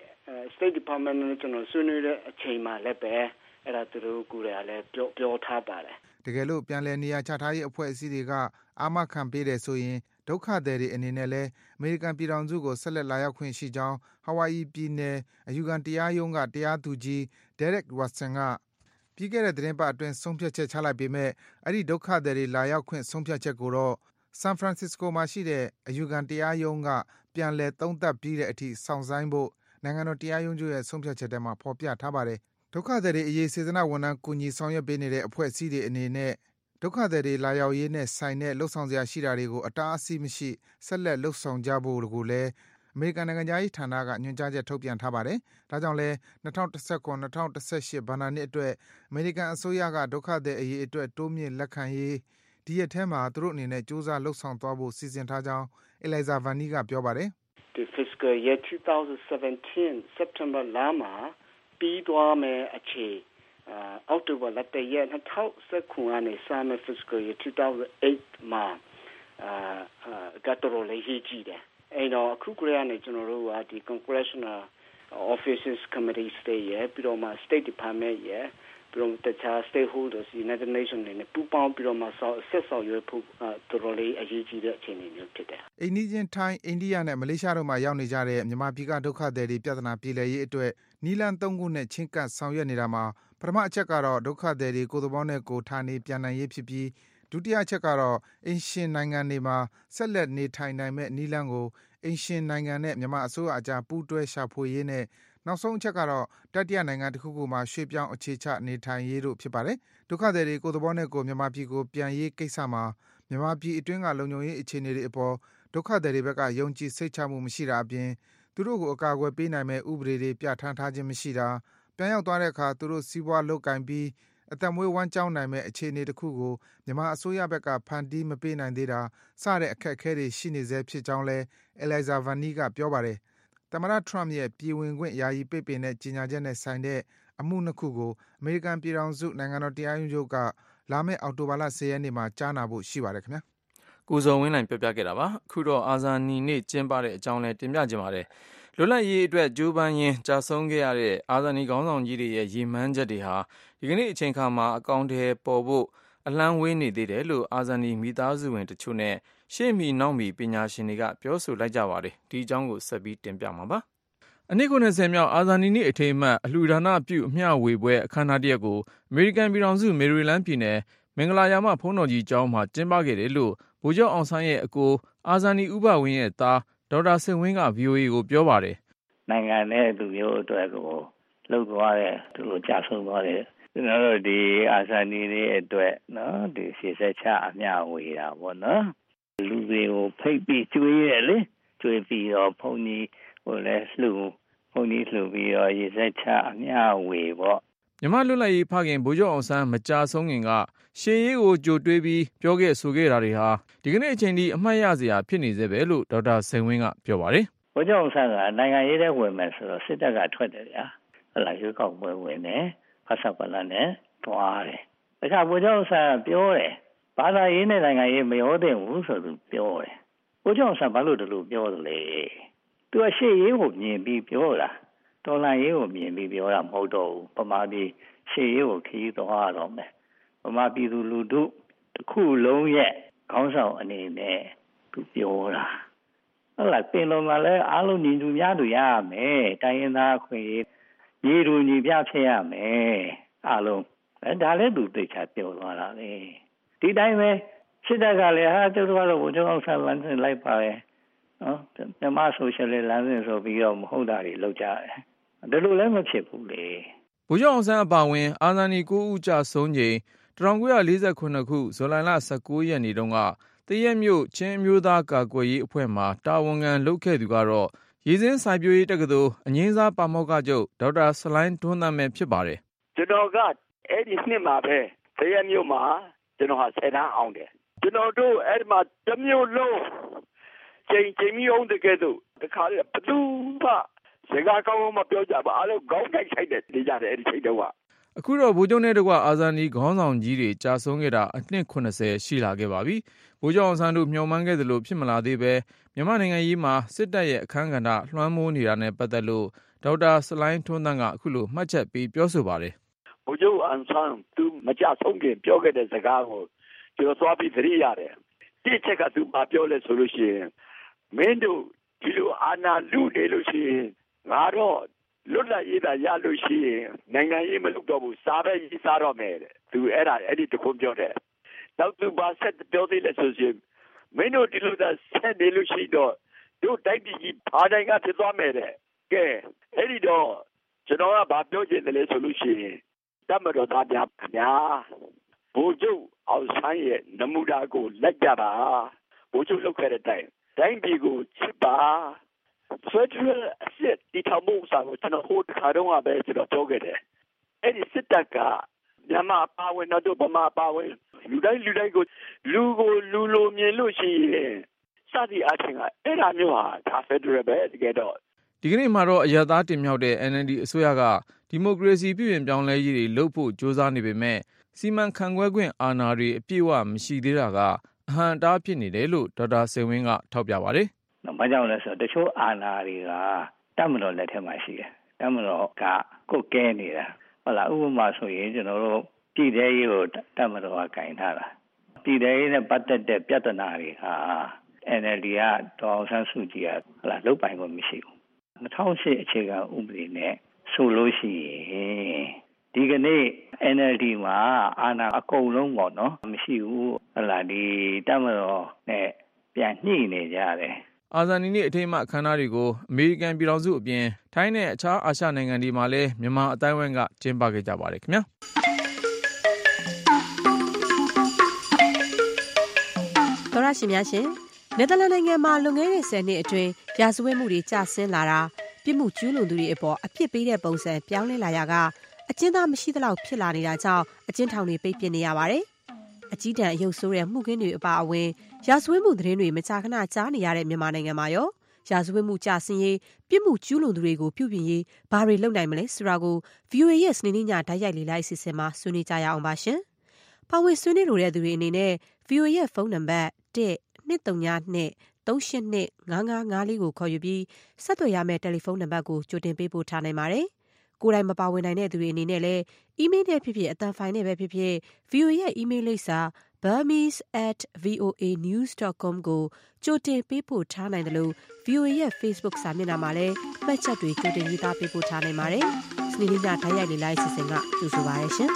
State Department နဲ့ကျွန်တော်ဆွေးနွေးတဲ့အချိန်မှာလည်းပဲအဲ့ဒါသူတို့ကိုယ်တိုင်လည်းပြောထားပါတယ်တကယ်လို့ပြန်လည်နေရာချထားရေးအဖွဲ့အစည်းတွေကအာမခံပေးတယ်ဆိုရင်ဒုက္ခသည်တွေအနေနဲ့လည်းအမေရိကန်ပြည်ထောင်စုကိုဆက်လက်လာရောက်ခွင့်ရှိကြောင်းဟာဝိုင်ယီပြည်နယ်အယူခံတရားရုံးကတရားသူကြီး Derek Watson ကပြီးခဲ့တဲ့သတင်းပတ်အတွင်းဆုံးဖြတ်ချက်ချလိုက်ပေမဲ့အဲ့ဒီဒုက္ခသည်တွေလာရောက်ခွင့်ဆုံးဖြတ်ချက်ကိုတော့ဆန်ဖရန်စစ္စကိုမှာရှိတဲ့အယူခံတရားရုံးကပြန်လည်သုံးသပ်ပြီးတဲ့အထိစောင့်ဆိုင်းဖို့နိုင်ငံတော်တရားရုံးချုပ်ရဲ့ဆုံးဖြတ်ချက်ထဲမှာဖော်ပြထားပါတယ်။ဒုက္ခသည်တွေအရေးစေတနာဝန်ထမ်းကူညီဆောင်ရွက်ပေးနေတဲ့အဖွဲ့အစည်းတွေအနေနဲ့ဒုက္ခသည်တွေလာရောက်ရေးနဲ့ဆိုင်တဲ့လှုပ်ဆောင်စရာရှိတာတွေကိုအတားအဆီးမရှိဆက်လက်လှုပ်ဆောင်ကြဖို့ကိုလည်းအမေရိကန်နိုင်ငံသားရေးဌာနကညွှန်ကြားချက်ထုတ်ပြန်ထားပါတယ်။ဒါကြောင့်လဲ2019-2018ဘဏ္ဍာနှစ်အတွက်အမေရိကန်အစိုးရကဒုက္ခသည်အရေးအတွက်တိုးမြင့်လက်ခံရေးဒီရက်ထဲမှာသူတို့အနေနဲ့စူးစမ်းလှုပ်ဆောင်သွားဖို့စီစဉ်ထားကြောင်း Eliza Vanney ကပြောပါတယ်။ The fiscal year 2017 September လမှာပြီးသွားမယ်အခြေအောက်တိုဘာလတရက်2019ကနေစမယ် fiscal year 2008မှာကတော့လေးကြီးတယ်အဲ့တော့အခုကလေးကနေကျွန်တော်တို့ကဒီ congressional offices committees တွေရဲ့ပြီးတော့မှ state department ရဲ့ပြီးတော့တခြား stakeholders United Nations တွေနဲ့ပူးပေါင်းပြီးတော့မှဆက်ဆောင်ရွက်ဖို့တော်လေးအရေးကြီးတဲ့အခြေအနေမျိုးဖြစ်တယ်အိန္ဒိယထိုင်းအိန္ဒိယနဲ့မလေးရှားတို့မှာရောက်နေကြတဲ့မြန်မာပြည်ကဒုက္ခသည်တွေပြဿနာပြေလည်ရေးအတွက်နီလန်3ခုနဲ့ချင်းကပ်ဆောင်ရွက်နေတာမှာပထမအချက်ကတော့ဒုက္ခသည်တွေကိုယ်သဘောနဲ့ကိုယ်ထားနေပြန်နိုင်ရေးဖြစ်ပြီးဒုတိယအချက်ကတော့အင်ရှင်နိုင်ငံတွေမှာဆက်လက်နေထိုင်နိုင်မဲ့နီလန်ကိုအင်ရှင်နိုင်ငံနဲ့မြန်မာအစိုးရအကြားပူးတွဲရှာဖွေရေးနဲ့နောက်ဆုံးအချက်ကတော့တတိယနိုင်ငံတစ်ခုခုမှာရွှေ့ပြောင်းအခြေချနေထိုင်ရေးတို့ဖြစ်ပါတယ်ဒုက္ခသည်တွေကိုယ်သဘောနဲ့ကိုယ်မြန်မာပြည်ကိုပြန်ရေးကိစ္စမှာမြန်မာပြည်အတွင်းကလုံခြုံရေးအခြေအနေတွေအပေါ်ဒုက္ခသည်တွေဘက်ကယုံကြည်စိတ်ချမှုမရှိတာအပြင်သူတို့ကိုအကာအကွယ်ပေးနိုင်မဲ့ဥပဒေတွေပြဋ္ဌာန်းထားခြင်းမရှိတာပြန်ရောက်သွားတဲ့အခါသူတို့စီးပွားလုပ်ကင်ပြီးအသက်မွေးဝမ်းကြောင်းနိုင်မဲ့အခြေအနေတစ်ခုကိုမြန်မာအစိုးရဘက်ကဖန်တီးမပေးနိုင်သေးတာစတဲ့အခက်အခဲတွေရှိနေဆဲဖြစ်ကြောင်းလဲ Eliza Vani ကပြောပါတယ်သမ္မတ Trump ရဲ့ပြည်ဝင်ခွင့်ယာယီပိတ်ပင်တဲ့ကြေညာချက်နဲ့ဆိုင်တဲ့အမှုနှစ်ခုကိုအမေရိကန်ပြည်ထောင်စုနိုင်ငံတော်တရားရုံးချုပ်ကလာမယ့်အောက်တိုဘာလ10ရက်နေ့မှာကြားနာဖို့ရှိပါတယ်ခင်ဗျာကိုဇော်ဝင်းနိုင်ပြောပြခဲ့တာပါအခုတော့အာဇာနည်နေ့ကျင်းပတဲ့အကြောင်းလဲတင်ပြကြပါမယ်လွတ်လပ်ရေးအတွက်ကြိုးပမ်းရင်းကြာဆုံးခဲ့ရတဲ့အာဇာနည်ခေါင်းဆောင်ကြီးတွေရဲ့ရည်မှန်းချက်တွေဟာဒီကနေ့အချိန်ခါမှာအကောင့်ထဲပေါ်ဖို့အလံဝေးနေသေးတယ်လို့အာဇာနည်မိသားစုဝင်တချို့နဲ့ရှေ့မီနောက်မီပညာရှင်တွေကပြောဆိုလိုက်ကြပါတယ်ဒီအကြောင်းကိုဆက်ပြီးတင်ပြမှာပါအနည်း90မြောက်အာဇာနည်နေ့အထိမ်းအမှတ်အလှူဒါနပြုအမျှဝေပွဲအခမ်းအနားတစ်ရပ်ကိုအမေရိကန်ပြည်ထောင်စုမေရီလန်းပြည်နယ်မင်္ဂလာရာမဘုန်းတော်ကြီးကျောင်းမှာကျင်းပခဲ့တယ်လို့ဗိုလ်ချုပ်အောင်ဆန်းရဲ့အကိုအာဇာနည်ဥပဝင်းရဲ့သားဒေါက်တာစိန်ဝင်းက VOA ကိုပြောပါတယ်နိုင်ငံနဲ့လူမျိုးအတွက်ကိုလှုပ်သွားတဲ့သူတို့ကြာဆုံးသွားတယ်ကျွန်တော်တို့ဒီအာဇာနည်နေ့အတွက်နော်ဒီရှေ့ဆက်ချအမျှဝေတာပေါ့နော်လူတွေကိုဖိတ်ပြီးကျွေးရလေကျွေးပြီးတော့ဘုန်းကြီးဟိုလဲလှူဘုန်းကြီးလှူပြီးတော့ရေစက်ချအမျှဝေပေါ့မြန်မာလွတ်လပ်ရေးဖခင်ဗိုလ်ချုပ်အောင်ဆန်းမကြာဆုံးခင်ကရှေးရေးကိုကြိုတွေးပြီးပြောခဲ့ဆိုခဲ့တာတွေဟာဒီကနေ့အချိန်ထိအမှတ်ရစရာဖြစ်နေသေးပဲလို့ဒေါက်တာစိန်ဝင်းကပြောပါတယ်ဗိုလ်ချုပ်အောင်ဆန်းကနိုင်ငံရေးတဲ့ဝင်မယ်ဆိုတော့စစ်တပ်ကထွက်တယ်ဗျာဟုတ်လားရွေးကောက်ပွဲဝင်တယ်ဖတ်ဆက်ပလန်နဲ့တွားတယ်ဒါကဗိုလ်ချုပ်အောင်ဆန်းပြောတယ်ဘာသာရေးနဲ့နိုင်ငံရေးမရောသင့်ဘူးဆိုသူပြောတယ်ဗိုလ်ချုပ်အောင်ဆန်းဘာလို့ဒီလိုပြောသလဲသူကရှေ့ရေးကိုမြင်ပြီးပြောတာတော်လှန်ရေးကိုမြင်ပြီးပြောတာမဟုတ်တော့ဘူးပမာပြီးရှေ့ရေးကိုခရီးသွားတော့မယ်ပမာပြည်သူလူထုတစ်ခုလုံးရဲ့ခေါင်းဆောင်အနေနဲ့သူပြောတာဟုတ်လားပင်လုံးမှာလဲအားလုံးညီတူများတူရရမယ်တိုင်းရင်းသားခွင့်ညီတူညီပြဖြစ်ရမယ်အားလုံးဒါလည်းသူသိချာပြောသွားတာလေဒီတိုင်းပဲစစ်တပ်ကလည်းဟာတို့ကတော့ဘုရားအောင်ဆန်းလမ်းစဉ်လိုက်ပါပဲနော်မြန်မာဆိုရှယ်လစ်လမ်းစဉ်ဆိုပြီးတော့မဟုတ်တာတွေလုပ်ကြတယ်ဒါလိုလည်းမဖြစ်ဘူးလေဗိုလ်ချုပ်အောင်ဆန်းအပါဝင်အာဇာနည်9ဦးကြာဆုံးချိန်1948ခုဇူလိုင်လ19ရက်နေ့တုန်းကတရက်မြို့ချင်းမျိုးသားကာကွယ်ရေးအဖွဲ့မှတာဝန်ခံလုပ်ခဲ့သူကတော့ရေစင်းစိုက်ပျိုးရေးတက္ကသိုလ်အငင်းစားပါမောက္ခချုပ်ဒေါက်တာဆလိုင်းထွန်းသန်းပဲဖြစ်ပါတယ်ကျွန်တော်ကအဲ့ဒီနှစ်မှာပဲတရက်မြို့မှာကျွန်တော်ဟာဆယ်တန်းအောင်တယ်ကျွန်တော်တို့အဲ့ဒီမှာတစ်မြို့လုံးချိန်မျိုးတကယ်တော့တခါလေဘသူမှစကားကောင်းမပြောကြပါအားလုံးခေါင်းတိုက်ဆိုင်တဲ့နေကြတယ်အဲ့ဒီချိန်တုန်းကအခုတော့ဗိုလ်ချုပ်နဲ့တကွအာဇာနည်ခေါင်းဆောင်ကြီးတွေကြာဆုံးခဲ့တာအနှစ်80ရှိလာခဲ့ပါပြီဗိုလ်ချုပ်အောင်ဆန်းတို့မျှော်မှန်းခဲ့သလိုဖြစ်မလာသေးပဲမြန်မာနိုင်ငံရေးမှာစစ်တပ်ရဲ့အခမ်းကဏ္ဍလွှမ်းမိုးနေတာနဲ့ပတ်သက်လို့ဒေါက်တာဆလိုင်းထွန်းသန်းကအခုလိုမှတ်ချက်ပေးပြောဆိုပါတယ်ဗိုလ်ချုပ်အောင်ဆန်းသူမကြဆုံးခင်ပြောခဲ့တဲ့စကားကိုကျွန်တော်သွားပြီးသတိရတယ်ဒီချက်ကသူပြောလဲဆိုလို့ရှိရင်မင်းတို့ဒီလိုအာဏာလုနေလို့ရှိရင်ငါတော့လွတ်လပ်ရေးသာရလို့ရှိရင်နိုင်ငံရေးမလုပ်တော့ဘူးစားပဲရေးစားတော့မယ်တဲ့သူအဲ့ဒီတခုပြောတယ်နောက်သူဘာဆက်ပြောသေးလဲဆိုရင်မင်းတို့ဒီလိုသာဆက်နေလို့ရှိတော့တို့တိုက်ပြည်ကြီးဘာတိုင်းကဖြစ်သွားမယ်တဲ့ကဲအဲ့ဒီတော့ကျွန်တော်ကဘာပြောချင်တယ်လဲဆိုလို့ရှိရင်တမတော်သားများခင်ဗျာဗိုလ်ချုပ်အောင်ဆန်းရဲ့နမူနာကိုလက်ကြပါဗိုလ်ချုပ်လုပ်ခဲ့တဲ့တိုင်းပြည်ကိုချစ်ပါFederal စစ်တီထောင်မှုစာကိုကျွန်တော်ဟိုတခါတော့ပဲကျွန်တော်ပြောခဲ့တယ်အဲ့ဒီစစ်တပ်ကမြန်မာပါဝင်တော့ဗမာပါဝင်လူတိုင်းကိုလူလိုမြင်လို့ရှိရင်စသည်အချင်းကအဲ့ဒါမျိုးဟာဒါ Federal ပဲတကယ်တော့ဒီကနေ့မှာတော့အရသာတင်မြောက်တဲ့ NLD အစိုးရကဒီမိုကရေစီပြုပြင်ပြောင်းလဲရေးတွေလုပ်ဖို့ကြိုးစားနေပေမဲ့စီမံခန့်ခွဲခွင့်အာဏာတွေအပြည့်အဝမရှိသေးတာကအဟန့်အတားဖြစ်နေတယ်လို့ဒေါက်တာစိန်ဝင်းကထောက်ပြပါတယ်။ဘာကြောင့်လဲဆိုတော့တချို့အာဏာတွေကတပ်မတော်လက်ထက်မှာရှိတယ်။တပ်မတော်ကကိုယ်ကဲနေတာဟုတ်လားဥပမာဆိုရင်ကျွန်တော်တို့ပြည်ထဲရေးကိုတပ်မတော်ကကင်ထားတာ။ပြည်ထဲရေးနဲ့ပတ်သက်တဲ့ပြဿနာတွေဟာ NLD ကဒေါ်အောင်ဆန်းစုကြည်ကဟုတ်လားလုပ်ပိုင်ခွင့်မရှိဘူး။2008အခြေခံဥပဒေနဲ့ဆိုလို့ရှိရင်ဒီကနေ့ NLD မှာအာဏာအကုန်လုံးပေါ့နော်မရှိဘူးဟုတ်လားဒီတပ်မတော်နဲ့ပြန်ညှိနေကြတယ်အာဇာနည်နေ့အထိမ်းအမှတ်အခမ်းအနားတွေကိုအမေရိကန်ပြည်ထောင်စုအပြင်ထိုင်းနဲ့အခြားအာရှနိုင်ငံတွေမှာလည်းမြန်မာအတိုင်းအဝိုင်းကကျင်းပခဲ့ကြပါတယ်ခင်ဗျာသောရရှိများရှင်နယ်သာလန်နိုင်ငံမှာလွန်ခဲ့တဲ့10နှစ်အတွင်းရာဇဝတ်မှုတွေကျဆင်းလာတာပြစ်မှုကျူးလွန်သူတွေအပေါ်အပြစ်ပေးတဲ့ပုံစံပြောင်းလဲလာရကအကျဉ်းသားမရှိသလောက်ဖြစ်လာနေတာကြောင့်အကျဉ်းထောင်တွေပိတ်ပစ်နေရပါတယ်။အကြီးတန်းအယုတ်ဆိုးတဲ့မှုခင်းတွေအပါအဝင်ရာဇဝတ်မှုသတင်းတွေမကြာခဏကြားနေရတဲ့မြန်မာနိုင်ငံမှာရောရာဇဝတ်မှုကျဆင်းရေးပြစ်မှုကျူးလွန်သူတွေကိုပြုပြင်ရေးဘာတွေလုပ်နိုင်မလဲဆိုတာကို VOA ရဲ့စနေနေ့ညဓာတ်ရိုက်လေ့လာအစီအစဉ်မှာဆွေးနွေးကြရအောင်ပါရှင်။ပါဝင်ဆွေးနွေးလိုတဲ့သူတွေအနေနဲ့ VOA ရဲ့ဖုန်းနံပါတ်1-232-382-5554ကိုခေါ်ယူပြီးဆက်သွယ်ရမယ့်တယ်လီဖုန်းနံပါတ်ကိုကြိုတင်ပေးပို့ထားနိုင်ပါတယ်။ကိုယ်တိုင်မပါဝင်နိုင်တဲ့သူတွေအနေနဲ့လည်းအီးမေးလ်နဲ့ဖြစ်ဖြစ်အသံဖိုင်နဲ့ပဲဖြစ်ဖြစ် VOA ရဲ့အီးမေးလ်လိပ်စာ burmese@voanews.com ကိုကြိုတင်ပေးပို့ထားနိုင်တယ်လို့ VOA ရဲ့ Facebook စာမျက်နှာမှာလည်းမှတ်ချက်တွေကြိုတင်ရေးသားပေးပို့ထားနိုင်ပါတယ်။စနေနေ့ညဓာတ်ရိုက်လေ့လာအစီအစဉ်ကကြိုဆိုပါရရှင်။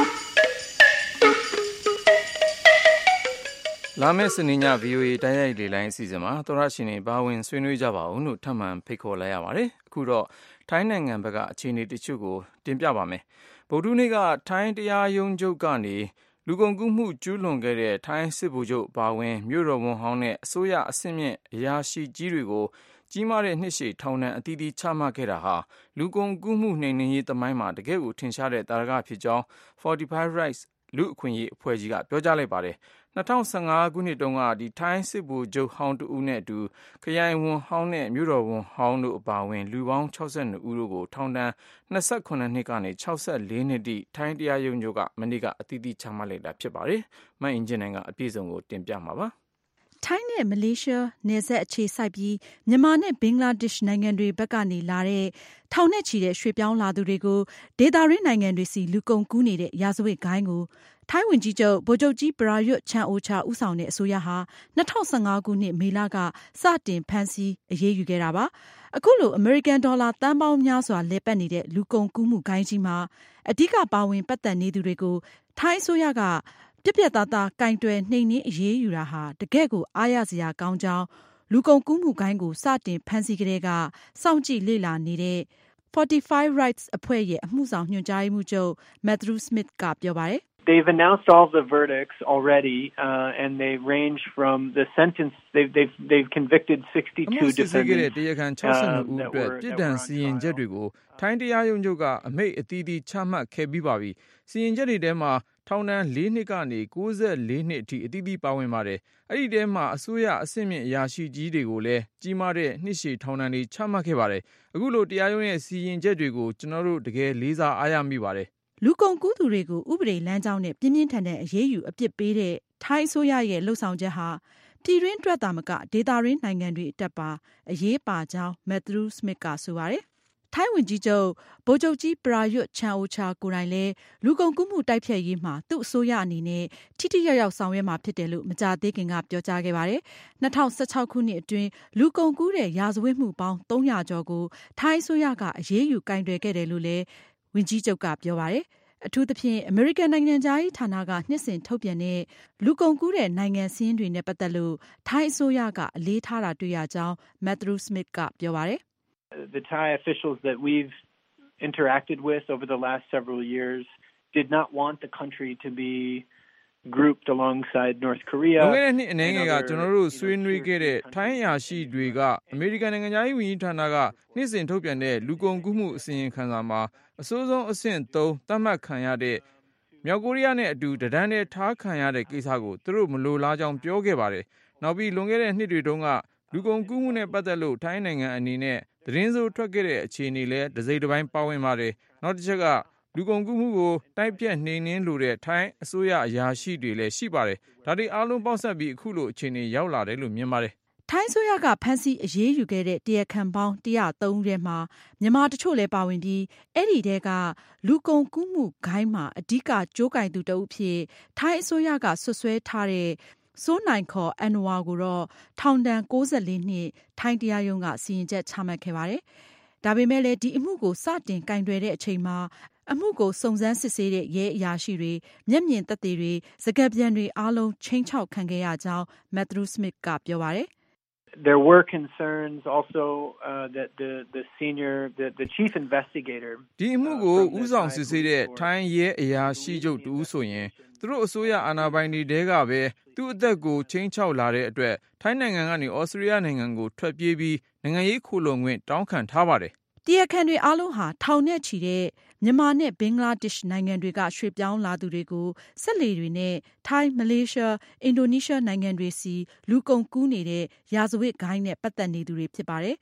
လာမယ့်စနေည VOA တိုက်ရိုက်လေ့လာအစီအစဉ်မှာသောရရှင်တွေပါဝင်ဆွေးနွေးကြပါဦးလို့ထပ်မံဖိတ်ခေါ်လိုက်ရပါတယ်။အခုတော့ထိုင်းနိုင်ငံဘက်ကအခြေအနေတချို့ကိုတင်ပြပါမယ်။ဗုဒ္ဓနေ့ကထိုင်းတရားရုံးချုပ်ကနေလူကုန်ကူးမှုကျူးလွန်ခဲ့တဲ့ထိုင်းစစ်ဗိုလ်ချုပ်ပါဝင်မြို့တော်ဝန်ဟောင်းနဲ့အစိုးရအဆင့်မြင့်အရာရှိကြီးတွေကိုကြီးမားတဲ့နှစ်ရှည်ထောင်ဒဏ်အသီးသီးချမှတ်ခဲ့တာဟာလူကုန်ကူးမှုနှိမ်နင်းရေးသမိုင်းမှာတကယ့်ကိုထင်ရှားတဲ့သာဓကဖြစ်ကြောင်း Fortify Rights လူ့အခွင့်အရေးအဖွဲ့ကြီးကပြောကြားလိုက်ပါတယ်။2015ခုနှစ်တုန်းကထိုင်းစစ်ဗိုလ်ချုပ်ဟောင်းတဦးနဲ့အတူခရိုင်ဝန်ဟောင်းနဲ့မြို့တော်ဝန်ဟောင်းတို့အပါအဝင်လူပေါင်း62ဦးတို့ကိုထောင်ဒဏ်28နှစ်ကနေ64နှစ်ထိထိုင်းတရားရုံးချုပ်ကမနေ့ကအသီးသီးချမှတ်လိုက်တာဖြစ်ပါတယ်။မအင်ဂျင်နိုင်ကအပြည့်စုံကိုတင်ပြမှာပါ။ထိုင်းနဲ့မလေးရှားနယ်စပ်အခြေစိုက်ပြီးမြန်မာနဲ့ဘင်္ဂလားဒေ့ရှ်နိုင်ငံတွေဘက်ကနေလာတဲ့ထောင်နဲ့ချီတဲ့ရွှေ့ပြောင်းလာသူတွေကိုဒေသရင်းနိုင်ငံတွေစီလူကုန်ကူးနေတဲ့ရာဇဝတ်ဂိုဏ်းကိုထိုင်းဝန်ကြီးချုပ်ဗိုလ်ချုပ်ကြီးပရာရွတ်ချန်အိုချာဦးဆောင်တဲ့အစိုးရဟာ2015ခုနှစ်မေလကစတင်ဖမ်းဆီးအရေးယူခဲ့တာပါ။အခုလိုအမေရိကန်ဒေါ်လာသန်းပေါင်းများစွာလဲပတ်နေတဲ့လူကုန်ကူးမှုဂိုဏ်းကြီးမှာအဓိကပါဝင်ပတ်သက်နေသူတွေကိုထိုင်းအစိုးရကပြတ်ပြတ်သားသားကင်တွယ်နှိမ်နင်းအရေးယူတာဟာတကယ့်ကိုအားရစရာကောင်းကြောင်းလူကုန်ကူးမှုဂိုဏ်းကိုစတင်ဖမ်းဆီးကတည်းကစောင့်ကြည့်လေ့လာနေတဲ့ Fortify Rights အဖွဲ့ရဲ့အမှုဆောင်ညွှန်ကြားရေးမှူးချုပ် Matthew Smith ကပြောပါတယ်။ They've announced all the verdicts already, and they range from the sentence. They've convicted 62 defendants. တရားခံ62ဦးအတွက်ပြစ်ဒဏ်စီရင်ချက်တွေကိုထိုင်းတရားရုံးချုပ်ကအမိန့်အသီးသီးချမှတ်ခဲ့ပြီးပါပြီ။စီရင်ချက်တွေထဲမှာထောင်ဒဏ်4နှစ်ကနေ94နှစ်အထိအသီးသီးပါဝင်ပါတယ်။အဲ့ဒီထဲမှာအစိုးရအဆင့်မြင့်အရာရှိကြီးတွေကိုလည်းကြီးမားတဲ့နှစ်ရှည်ထောင်ဒဏ်တွေချမှတ်ခဲ့ပါတယ်။အခုလိုတရားရုံးရဲ့စီရင်ချက်တွေကိုကျွန်တော်တို့တကယ်လေးစားအားရမိပါတယ်လူကုန်ကူးသူတွေကိုဥပဒေလမ်းကြောင်းနဲ့ပြင်းပြင်းထန်ထန်အရေးယူအပြစ်ပေးတဲ့ထိုင်းအစိုးရရဲ့လှုပ်ဆောင်ချက်ဟာပြည်တွင်းအတွက်သာမကဒေသရင်းနိုင်ငံတွေအတွက်ပါအရေးပါကြောင်း Matthew Smith ကဆိုပါတယ်။ထိုင်းဝန်ကြီးချုပ်ဗိုလ်ချုပ်ကြီးပရာရွတ်ချန်အိုချာကိုယ်တိုင်လည်းလူကုန်ကူးမှုတိုက်ဖျက်ရေးမှာသူ့အစိုးရအနေနဲ့ထိထိရောက်ရောက်ဆောင်ရွက်မှာဖြစ်တယ်လို့မကြာသေးခင်ကပြောကြားခဲ့ပါတယ်။2016ခုနှစ်အတွင်းလူကုန်ကူးတဲ့ရာဇဝတ်မှုပေါင်း300ကျော်ကိုထိုင်းအစိုးရကအရေးယူကင်တွယ်ခဲ့တယ်လို့လည်းဝန်ကြီးချုပ်ကပြောပါတယ်။အထူးသဖြင့်အမေရိကန်နိုင်ငံခြားရေးဌာနကနှစ်စဉ်ထုတ်ပြန်တဲ့လူကုန်ကူးတဲ့နိုင်ငံစာရင်းတွေနဲ့ပတ်သက်လို့ထိုင်းအစိုးရကအလေးထားတာတွေ့ရကြောင်း Matthew Smith ကပြောပါတယ်။ The Thai officials that we've interacted with over the last several years did not want the country to be grouped alongside North Korea. လွန်ခဲ့တဲ့နှစ်အနေငယ်ကကျွန်တော်တို့ဆွေးနွေးခဲ့တဲ့ထိုင်းအရာရှိတွေကအမေရိကန်နိုင်ငံသားရေးဝန်ကြီးဌာနကနှစ်စဉ်ထုတ်ပြန်တဲ့လူကုန်ကူးမှုအစီရင်ခံစာမှာအစိုးဆုံးအဆင့်3သတ်မှတ်ခံရတဲ့မြောက်ကိုရီးယားနဲ့အတူတဒန်းနဲ့ထားခံရတဲ့ကိစ္စကိုသူတို့မလိုလားကြောင်းပြောခဲ့ပါတယ်။နောက်ပြီးလွန်ခဲ့တဲ့နှစ်တွေတုန်းကလူကုန်ကူးမှုနဲ့ပတ်သက်လို့ထိုင်းနိုင်ငံအနေနဲ့သတင်းစိုးထွက်ခဲ့တဲ့အခြေအနေလည်းတစ်စိတ်တစ်ပိုင်းပါဝင်ပါတယ်နောက်တစ်ချက်ကလူကုန်ကူးမှုကိုတိုက်ပြက်နှိမ်နင်းလိုတဲ့ထိုင်းအစိုးရအရာရှိတွေလည်းရှိပါတယ်ဒါတွေအားလုံးပေါင်းစပ်ပြီးအခုလိုအခြေအနေရောက်လာတယ်လို့မြင်ပါတယ်ထိုင်းဆိုရကဖမ်းဆီးအရေးယူခဲ့တဲ့တရားခံပေါင်း103ထဲမှာမြန်မာတချို့လည်းပါဝင်ပြီးအဲ့ဒီတဲကလူကုန်ကူးမှုဂိုင်းမှာအဓိကကြိုးကင်သူတဦးဖြစ်ထိုင်းအစိုးရကဆွဆွဲထားတဲ့စိုးနိုင်ခေါ်အန်နဝါကိုတော့ထောင်ဒဏ်64နှစ်ထိုင်းတရားရုံးကစီရင်ချက်ချမှတ်ခဲ့ပါတယ်။ဒါပေမဲ့လည်းဒီအမှုကိုစတင်ကင်တွယ်တဲ့အချိန်မှာအမှုကိုစုံစမ်းစစ်ဆေးတဲ့ရဲအရာရှိတွေမျက်မြင်သက်သေတွေစကားပြန်တွေအားလုံးချိန်ချောက်ခံခဲ့ရကြောင်းမက်သရူးစမစ်ကပြောပါတယ် There were concerns also that the chief investigator ဒီအမှုကိုဦးဆောင်စစ်ဆေးတဲ့ထိုင်းရဲအရာရှိချုပ်တူဆိုရင်သူတို့အစိုးရအာဏာပိုင်တွေတဲကပဲသူ့အသက်ကိုချိန်ချောက်လာတဲ့အတွက်ထိုင်းနိုင်ငံကနေဩစတြေးလျနိုင်ငံကိုထွက်ပြေးပြီးနိုင်ငံရေးခိုလှုံခွင့်တောင်းခံထားပါတယ်တရားခံတွေအားလုံးဟာထောင်နဲ့ချီတဲ့မြန်မာနဲ့ဘင်္ဂလားဒေ့ရှ်နိုင်ငံတွေကရွှေ့ပြောင်းလာသူတွေကိုဆက်လေတွေနဲ့ထိုင်းမလေးရှားအင်ဒိုနီးရှားနိုင်ငံတွေစီလူကုန်ကူးနေတဲ့ရာဇဝတ်ဂိုင်းနဲ့ပတ်သက်နေသူတွေဖြစ်ပါတယ်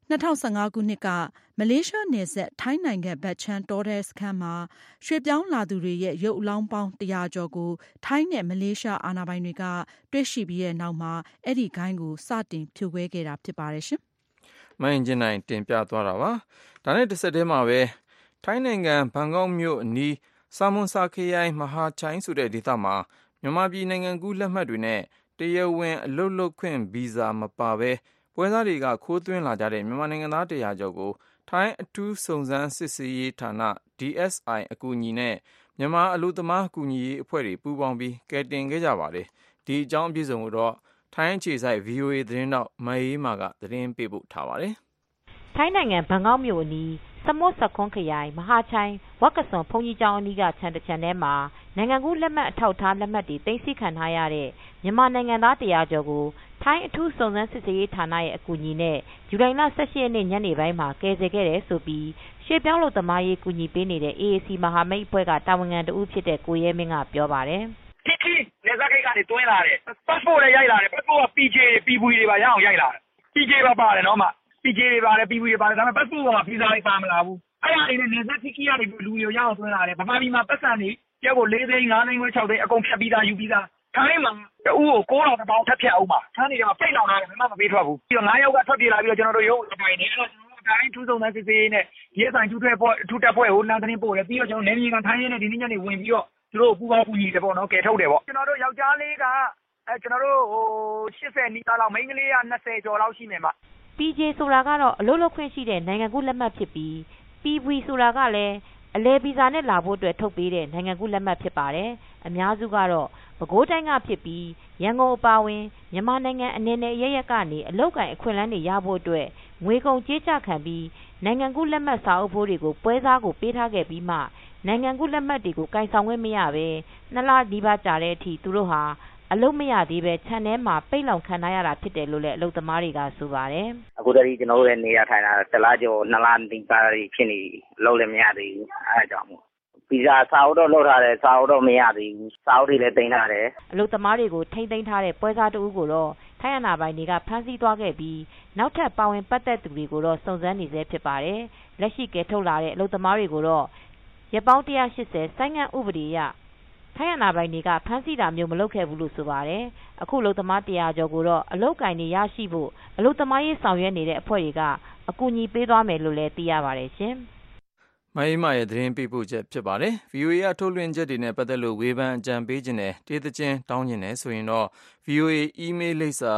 2015ခုနှစ်ကမလေးရှားနယ်စပ်ထိုင်းနိုင်ငံဘက်ချမ်းတော်တဲ့စခန်းမှာရွှေ့ပြောင်းလာသူတွေရဲ့ရုပ်အလောင်းပေါင်း100ကျော်ကိုထိုင်းနဲ့မလေးရှားအာဏာပိုင်တွေကတွေ့ရှိပြီးတဲ့နောက်မှာအဲ့ဒီဂိုင်းကိုစတင်ဖြိုခွဲခဲ့တာဖြစ်ပါတယ်ရှင်။မိုင်းကျင်းနိုင်တင်ပြသွားတာပါ။ဒါနဲ့တစ်ဆက်တည်းမှာပဲထိုင်းနိုင်ငံဘန်ကောက်မြို့အနီးဆာမွန်ဆာခရိုင်မဟာချိုင်းဆိုတဲ့ဒေသမှာမြန်မာပြည်နိုင်ငံကူးလက်မှတ်တွေနဲ့တရားဝင်အလုပ်လုပ်ခွင့်ဗီဇာမပါဘဲပွဲစားတွေကခိုးသွင်းလာကြတဲ့မြန်မာနိုင်ငံသား100ကျော်ကိုထိုင်းအထူးစုံစမ်းစစ်ဆေးရေးဌာန DSI အကူအညီနဲ့မြန်မာအလုပ်သမားအကူအညီရေးအဖွဲ့တွေပူးပေါင်းပြီးကယ်တင်ခဲ့ကြပါတယ်။ဒီအကြောင်းအပြည့်စုံကိုတော့ထိုင်းအခြေစိုက် VOA သတင်းတောက်မအေးမာကသတင်းပေးပို့ထားပါတယ်။ထိုင်းနိုင်ငံဘန်ကောက်မြို့အနီးစမွတ်ဆခွန်ခရိုင်မဟာချိုင်ဝက်ကစွန်ဘုံကြီးကျောင်းအနီးကခြံတစ်ခြံထဲမှာနိုင်ငံကူးလက်မှတ်အထောက်အထားလက်မှတ်တွေသိမ်းဆည်းခံထားရတဲ့မြန်မာနိုင်ငံသား100ကျော်ကိုထိုင်းအထူးစုံစမ်းစစ်ဆေးရေးဌာနရဲ့အကူအညီနဲ့ဇူလိုင်လ18ရက်နေ့ညနေပိုင်းမှာကယ်ဆယ်ခဲ့တယ်ဆိုပြီးရွှေပြောင်းလို့သမားရေးကူညီပေးနေတဲ့ AAC မဟာမိတ်အဖွဲ့ကတာဝန်ခံတဦးဖြစ်တဲ့ကိုရဲမင်းကပြောပါတယ်။တိနေဇာကိတ်ကနေတွင်းလာတယ်။ပတ်ဖို့လည်းရိုက်လာတယ်။ပတ်ဖို့က PJ တွေပါရအောင်ရိုက်လာတယ်။ PJ ပါပါတယ်နော်မ။ PJ တွေပါတယ် PV တွေပါတယ်ဒါပေမဲ့ပတ်ဖို့ကဗီဇာတွေပါမလာဘူး။အဲ့ဒါလေးနဲ့နေဇာတိကီကနေလူတွေရအောင်တွင်းလာတယ်။ဗမာပြည်မှာပတ်စံနေကျောက်ကို4သိန်း5သိန်းခွဲ6သိန်းအကုန်ဖြတ်ပြီးသားယူပြီးသားထိုင်းမှာတူကို9000တောင်ထပ်ဖြတ်အောင်ပါထိုင်းနေတော့ပိတ်လောင်လာတယ်မမပေးထွက်ဘူးပြီးတော့9ယောက်ကထွက်ပြေးလာပြီးတော့ကျွန်တော်တို့ရုံးအတိုင်းနေအဲ့တော့တိုင်းထူးစုံတဲ့စစ်စေးနဲ့ဒီအဆိုင်ထူးထွက်ဖို့ထူးတက်ဖွဲ့ဟိုနာသတင်းပို့တယ်ပြီးတော့ကျွန်တော်နေပြည်တော်ထိုင်းရင်းနဲ့ဒီနေ့ညနေဝင်ပြီးတော့သူတို့ပူပေါင်းပူညီတယ်ပေါ့နော်ကဲထုတ်တယ်ပေါ့ကျွန်တော်တို့ယောက်ျားလေးကကျွန်တော်တို့ဟို80နီးပါးလောက်မိန်းကလေးက20ကျော်လောက်ရှိနေမှာ PJ ဆိုတာကတော့အလုပ်လုပ်ခွင့်ရှိတဲ့နိုင်ငံကူးလက်မှတ်ဖြစ်ပြီး PV ဆိုတာကလည်းအလဲဗီဇာနဲ့လာဖို့အတွက်ထုတ်ပေးတဲ့နိုင်ငံကူးလက်မှတ်ဖြစ်ပါတယ်။အများစုကတော့ပဲခူးတိုင်းကဖြစ်ပြီးရန်ကုန်အပါအဝင်မြန်မာနိုင်ငံအနေနဲ့ရရက်ကနေအလောက်ကန်အခွင့်အလမ်းတွေရဖို့အတွက်ငွေကုန်ကြေးကျခံပြီးနိုင်ငံကူးလက်မှတ်စာအုပ်ဖိုးတွေကိုပွဲစားကိုပေးထားခဲ့ပြီးမှနိုင်ငံကူးလက်မှတ်တွေကိုကင်ဆောင်ခွင့်မရပဲ2လဒီပါကြာတဲ့အထိသူတို့ဟာအလုပ်မရသေးပဲခြံထဲမှာပိတ်လောင်ခံရတာဖြစ်တယ်လို့လည်းအလုပ်သမားတွေကဆိုပါတယ်။အခုတည်းကျွန်တော်တို့လည်းနေရထိုင်တာ1လကျော်2လဒီပါဖြစ်နေလုပ်လည်းမရသေးဘူးအဲဒါကြောင့်မို့ဗီဇာစာအုပ်တော့လုပ်ထားတယ်စာအုပ်တော့မရသေးဘူးစာအုပ်တွေလည်းတင်ထားတယ်အလုပ်သမားတွေကိုထိမ့်သိမ်းထားတဲ့ပွဲစားတအုပ်ကိုတော့ထိုင်းအာဏာပိုင်တွေကဖမ်းဆီးသွားခဲ့ပြီးနောက်ထပ်ပါဝင်ပတ်သက်သူတွေကိုတော့စုံစမ်းနေဆဲဖြစ်ပါတယ်လက်ရှိကဲထုတ်လာတဲ့အလုပ်သမားတွေကိုတော့ရက်ပေါင်း180ဆိုင်းငံ့ဥပဒေအရထိုင်းအာဏာပိုင်တွေကဖမ်းဆီးတာမျိုးမလုပ်ခဲ့ဘူးလို့ဆိုပါတယ်အခုအလုပ်သမား100ကျော်ကိုတော့အလုပ်ကိုင်တွေရရှိဖို့အလုပ်သမားရေးဆောင်ရွက်နေတဲ့အဖွဲ့တွေကအကူအညီပေးသွားမယ်လို့လည်းသိရပါတယ်ရှင်မအေးမရဲ့သတင်းပေးပို့ချက်ဖြစ်ပါတယ် VOA ကထုတ်လွှင့်ချက်တွေနဲ့ပတ်သက်လို့ဝေဖန်အကြံပေးခြင်းနဲ့တေးသချင်းတောင်းခြင်းနဲ့ဆိုရင်တော့ VOA email လိပ်စာ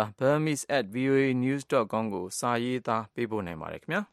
burmese@voanews.com ကိုစာရေးသားပေးပို့နိုင်ပါတယ်ခင်ဗျာ